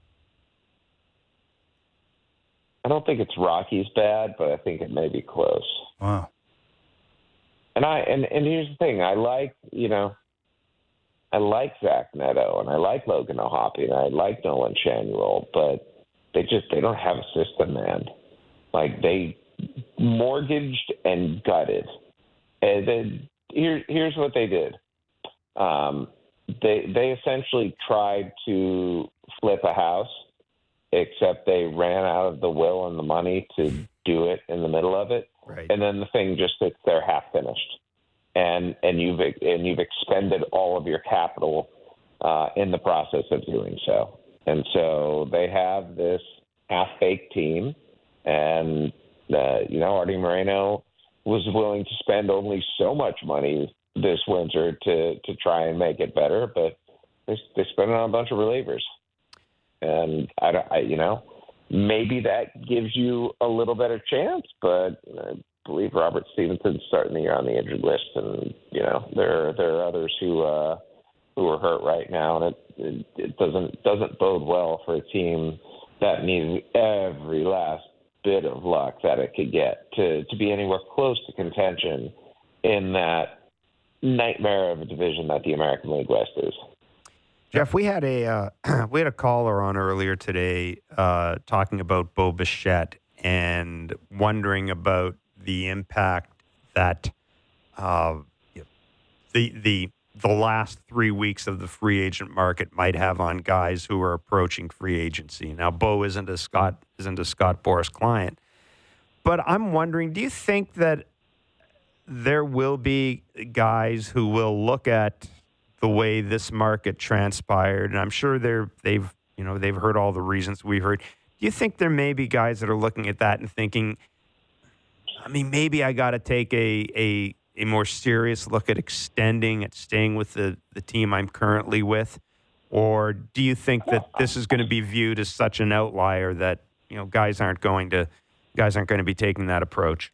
Speaker 15: I don't think it's Rockies bad, but I think it may be close.
Speaker 3: Wow.
Speaker 15: And I and, and here's the thing. I like, you know, I like Zach Neto, and I like Logan O'Hoppe, and I like Nolan Schanuel, but they just they don't have a system, man. Like they mortgaged and gutted. And then here here's what they did. Um, they they essentially tried to flip a house, except they ran out of the will and the money to do it in the middle of it.
Speaker 2: Right.
Speaker 15: And then the thing just sits there half finished. And and you've and you've expended all of your capital uh, in the process of doing so. And so they have this half-baked team, and uh, you know, Artie Moreno was willing to spend only so much money this winter to to try and make it better, but they they spent it on a bunch of relievers, and I, I you know maybe that gives you a little better chance, but I believe Robert Stevenson's starting the year on the injured list, and you know there there are others who uh, who are hurt right now, and it, it it doesn't doesn't bode well for a team that needs every last bit of luck that it could get to to be anywhere close to contention in that nightmare of a division that the American League West is.
Speaker 2: Jeff, we had a uh, we had a caller on earlier today uh, talking about Bo Bichette and wondering about the impact that uh, the the the last three weeks of the free agent market might have on guys who are approaching free agency. Now, Bo isn't a Scott isn't a Scott Boras client, but I'm wondering, do you think that there will be guys who will look at the way this market transpired, and I'm sure they're they've you know they've heard all the reasons we heard. Do you think there may be guys that are looking at that and thinking, I mean, maybe I got to take a, a a more serious look at extending, at staying with the, the team I'm currently with? Or do you think that this is going to be viewed as such an outlier that, you know, guys aren't going to guys aren't going to be taking that approach?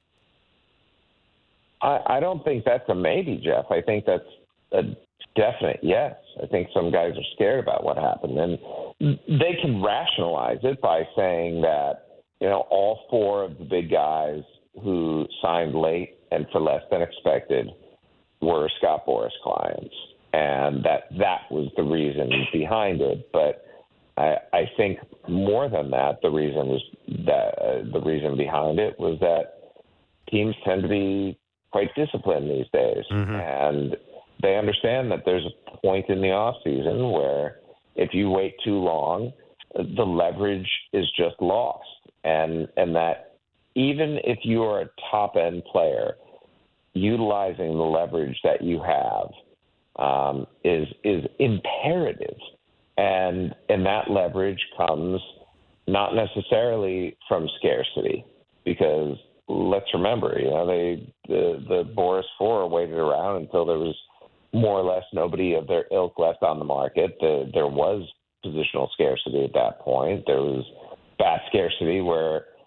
Speaker 15: I, I don't think that's a maybe, Jeff. I think that's a definite yes. I think some guys are scared about what happened, and they can rationalize it by saying that, you know, all four of the big guys who signed late and for less than expected were Scott Boras clients, and that that was the reason behind it. But I, I think more than that, the reason was that uh, the reason behind it was that teams tend to be quite disciplined these days,
Speaker 2: mm-hmm.
Speaker 15: and they understand that there's a point in the off season where if you wait too long, the leverage is just lost, and and that even if you are a top end player, utilizing the leverage that you have um, is is imperative, and and that leverage comes not necessarily from scarcity, because let's remember, you know, they the the Boras Four waited around until there was more or less nobody of their ilk left on the market. The, there was positional scarcity at that point. There was bat scarcity where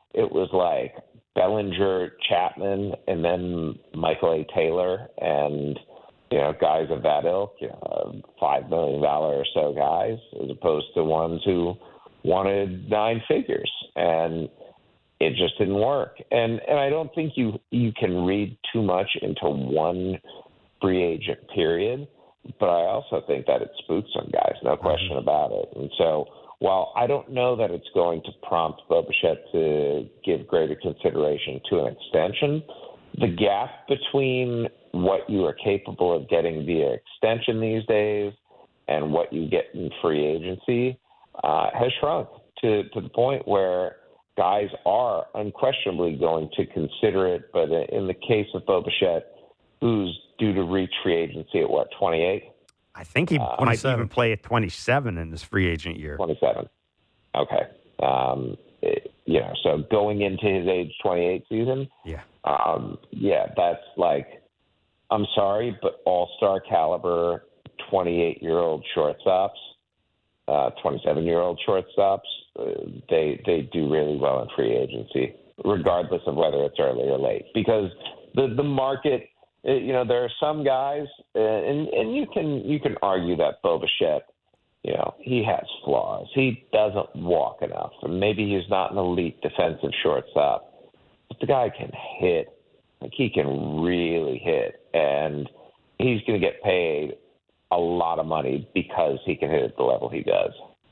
Speaker 15: it was like Bellinger, Chapman, and then Michael A. Taylor, and you know, guys of that ilk, you know, five million dollars or so guys, as opposed to ones who wanted nine figures, and it just didn't work. And and I don't think you you can read too much into one free agent period, but I also think that it spooks some guys, no question about it. And so while I don't know that it's going to prompt Bo Bichette to give greater consideration to an extension, the gap between what you are capable of getting via extension these days and what you get in free agency uh, has shrunk to, to the point where guys are unquestionably going to consider it. But in the case of Bo Bichette, who's due to reach free agency at what, twenty-eight?
Speaker 2: I think he
Speaker 15: uh,
Speaker 2: might even play at twenty-seven in his free agent year.
Speaker 15: twenty-seven. Okay. Um, it, you know, so going into his age twenty-eight season,
Speaker 2: yeah,
Speaker 15: um, yeah, that's like, I'm sorry, but all-star caliber twenty-eight-year-old shortstops, uh, twenty-seven-year-old shortstops, uh, they they do really well in free agency, regardless of whether it's early or late, because the the market. You know, there are some guys, uh, and and you can you can argue that Bo Bichette, you know, he has flaws. He doesn't walk enough, and maybe he's not an elite defensive shortstop, but the guy can hit. Like, he can really hit, and he's going to get paid a lot of money because he can hit at the level he does.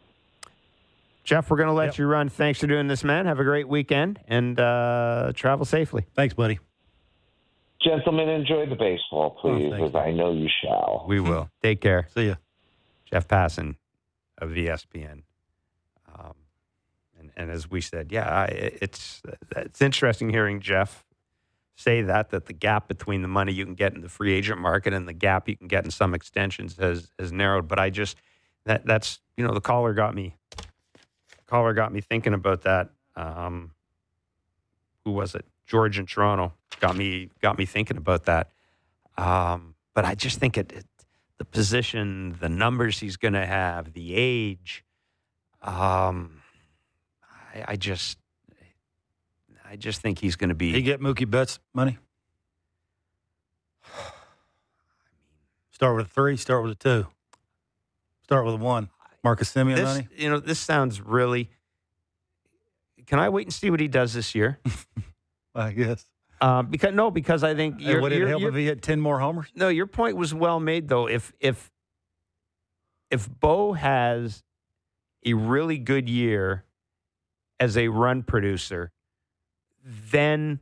Speaker 2: Jeff, we're going to let
Speaker 3: Yep.
Speaker 2: you run. Thanks for doing this, man. Have a great weekend, and uh, travel safely.
Speaker 3: Thanks, buddy.
Speaker 15: Gentlemen, enjoy the baseball, please,
Speaker 3: oh,
Speaker 15: as I know you shall.
Speaker 2: We will. Take care.
Speaker 3: See ya.
Speaker 2: Jeff Passan of E S P N. Um, and, and as we said, yeah, I, it's it's interesting hearing Jeff say that, that the gap between the money you can get in the free agent market and the gap you can get in some extensions has, has narrowed. But I just, that that's, you know, the caller got me, caller got me thinking about that. Um, who was it? George in Toronto got me got me thinking about that. Um, but I just think it, it the position, the numbers he's going to have, the age. Um, I, I just I just think he's going to be.
Speaker 3: He get Mookie Betts money. Start with a three. Start with a two. Start with a one. Marcus Semien
Speaker 2: this,
Speaker 3: money.
Speaker 2: You know, this sounds really. Can I wait and see what he does this year?
Speaker 3: I guess.
Speaker 2: Uh, because no, because I think
Speaker 3: Hey,
Speaker 2: you're,
Speaker 3: would it
Speaker 2: you're,
Speaker 3: help
Speaker 2: you're,
Speaker 3: if he hit ten more homers?
Speaker 2: No, your point was well made, though. If if if Bo has a really good year as a run producer, then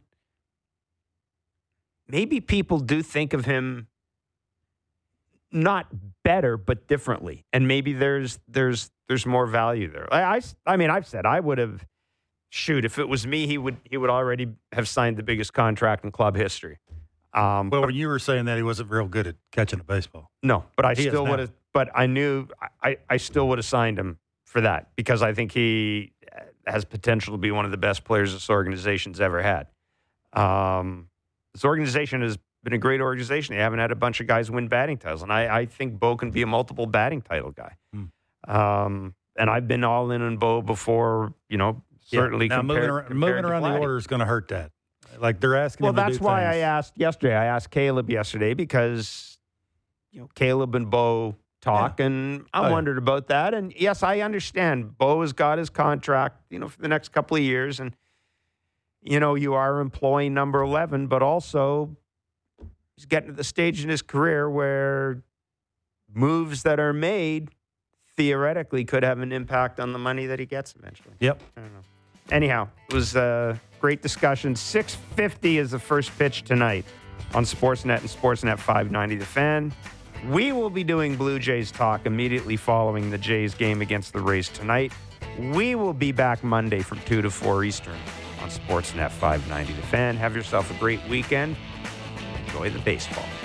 Speaker 2: maybe people do think of him not better, but differently, and maybe there's there's there's more value there. I I, I mean, I've said I would have. Shoot, if it was me, he would he would already have signed the biggest contract in club history. Um,
Speaker 3: Well,
Speaker 2: but,
Speaker 3: when you were saying that he wasn't real good at catching a baseball.
Speaker 2: no, but I
Speaker 3: He is
Speaker 2: still
Speaker 3: now.
Speaker 2: would have. But I knew I, I still would have signed him for that because I think he has potential to be one of the best players this organization's ever had. Um, this organization has been a great organization. They haven't had a bunch of guys win batting titles, and I, I think Bo can be a multiple batting title guy.
Speaker 3: Hmm.
Speaker 2: Um, and I've been all in on Bo before, you know. Certainly,
Speaker 3: Yeah. Now
Speaker 2: compared,
Speaker 3: moving around,
Speaker 2: compared
Speaker 3: moving
Speaker 2: to
Speaker 3: around the
Speaker 2: Vladdy.
Speaker 3: order is going to hurt that. Like they're asking
Speaker 2: Well,
Speaker 3: him to
Speaker 2: that's
Speaker 3: do
Speaker 2: why
Speaker 3: things.
Speaker 2: I asked yesterday. I asked Caleb yesterday because you know Caleb and Bo talk, yeah. and I
Speaker 3: oh,
Speaker 2: wondered yeah. about that. And yes, I understand. Bo has got his contract, you know, for the next couple of years, and you know you are employee number eleven, but also he's getting to the stage in his career where moves that are made theoretically could have an impact on the money that he gets eventually.
Speaker 3: Yep.
Speaker 2: I don't know. Anyhow, it was a great discussion. six fifty is the first pitch tonight on Sportsnet and Sportsnet five ninety The Fan. We will be doing Blue Jays talk immediately following the Jays game against the Rays tonight. We will be back Monday from two to four Eastern on Sportsnet five ninety The Fan. Have yourself a great weekend. Enjoy the baseball.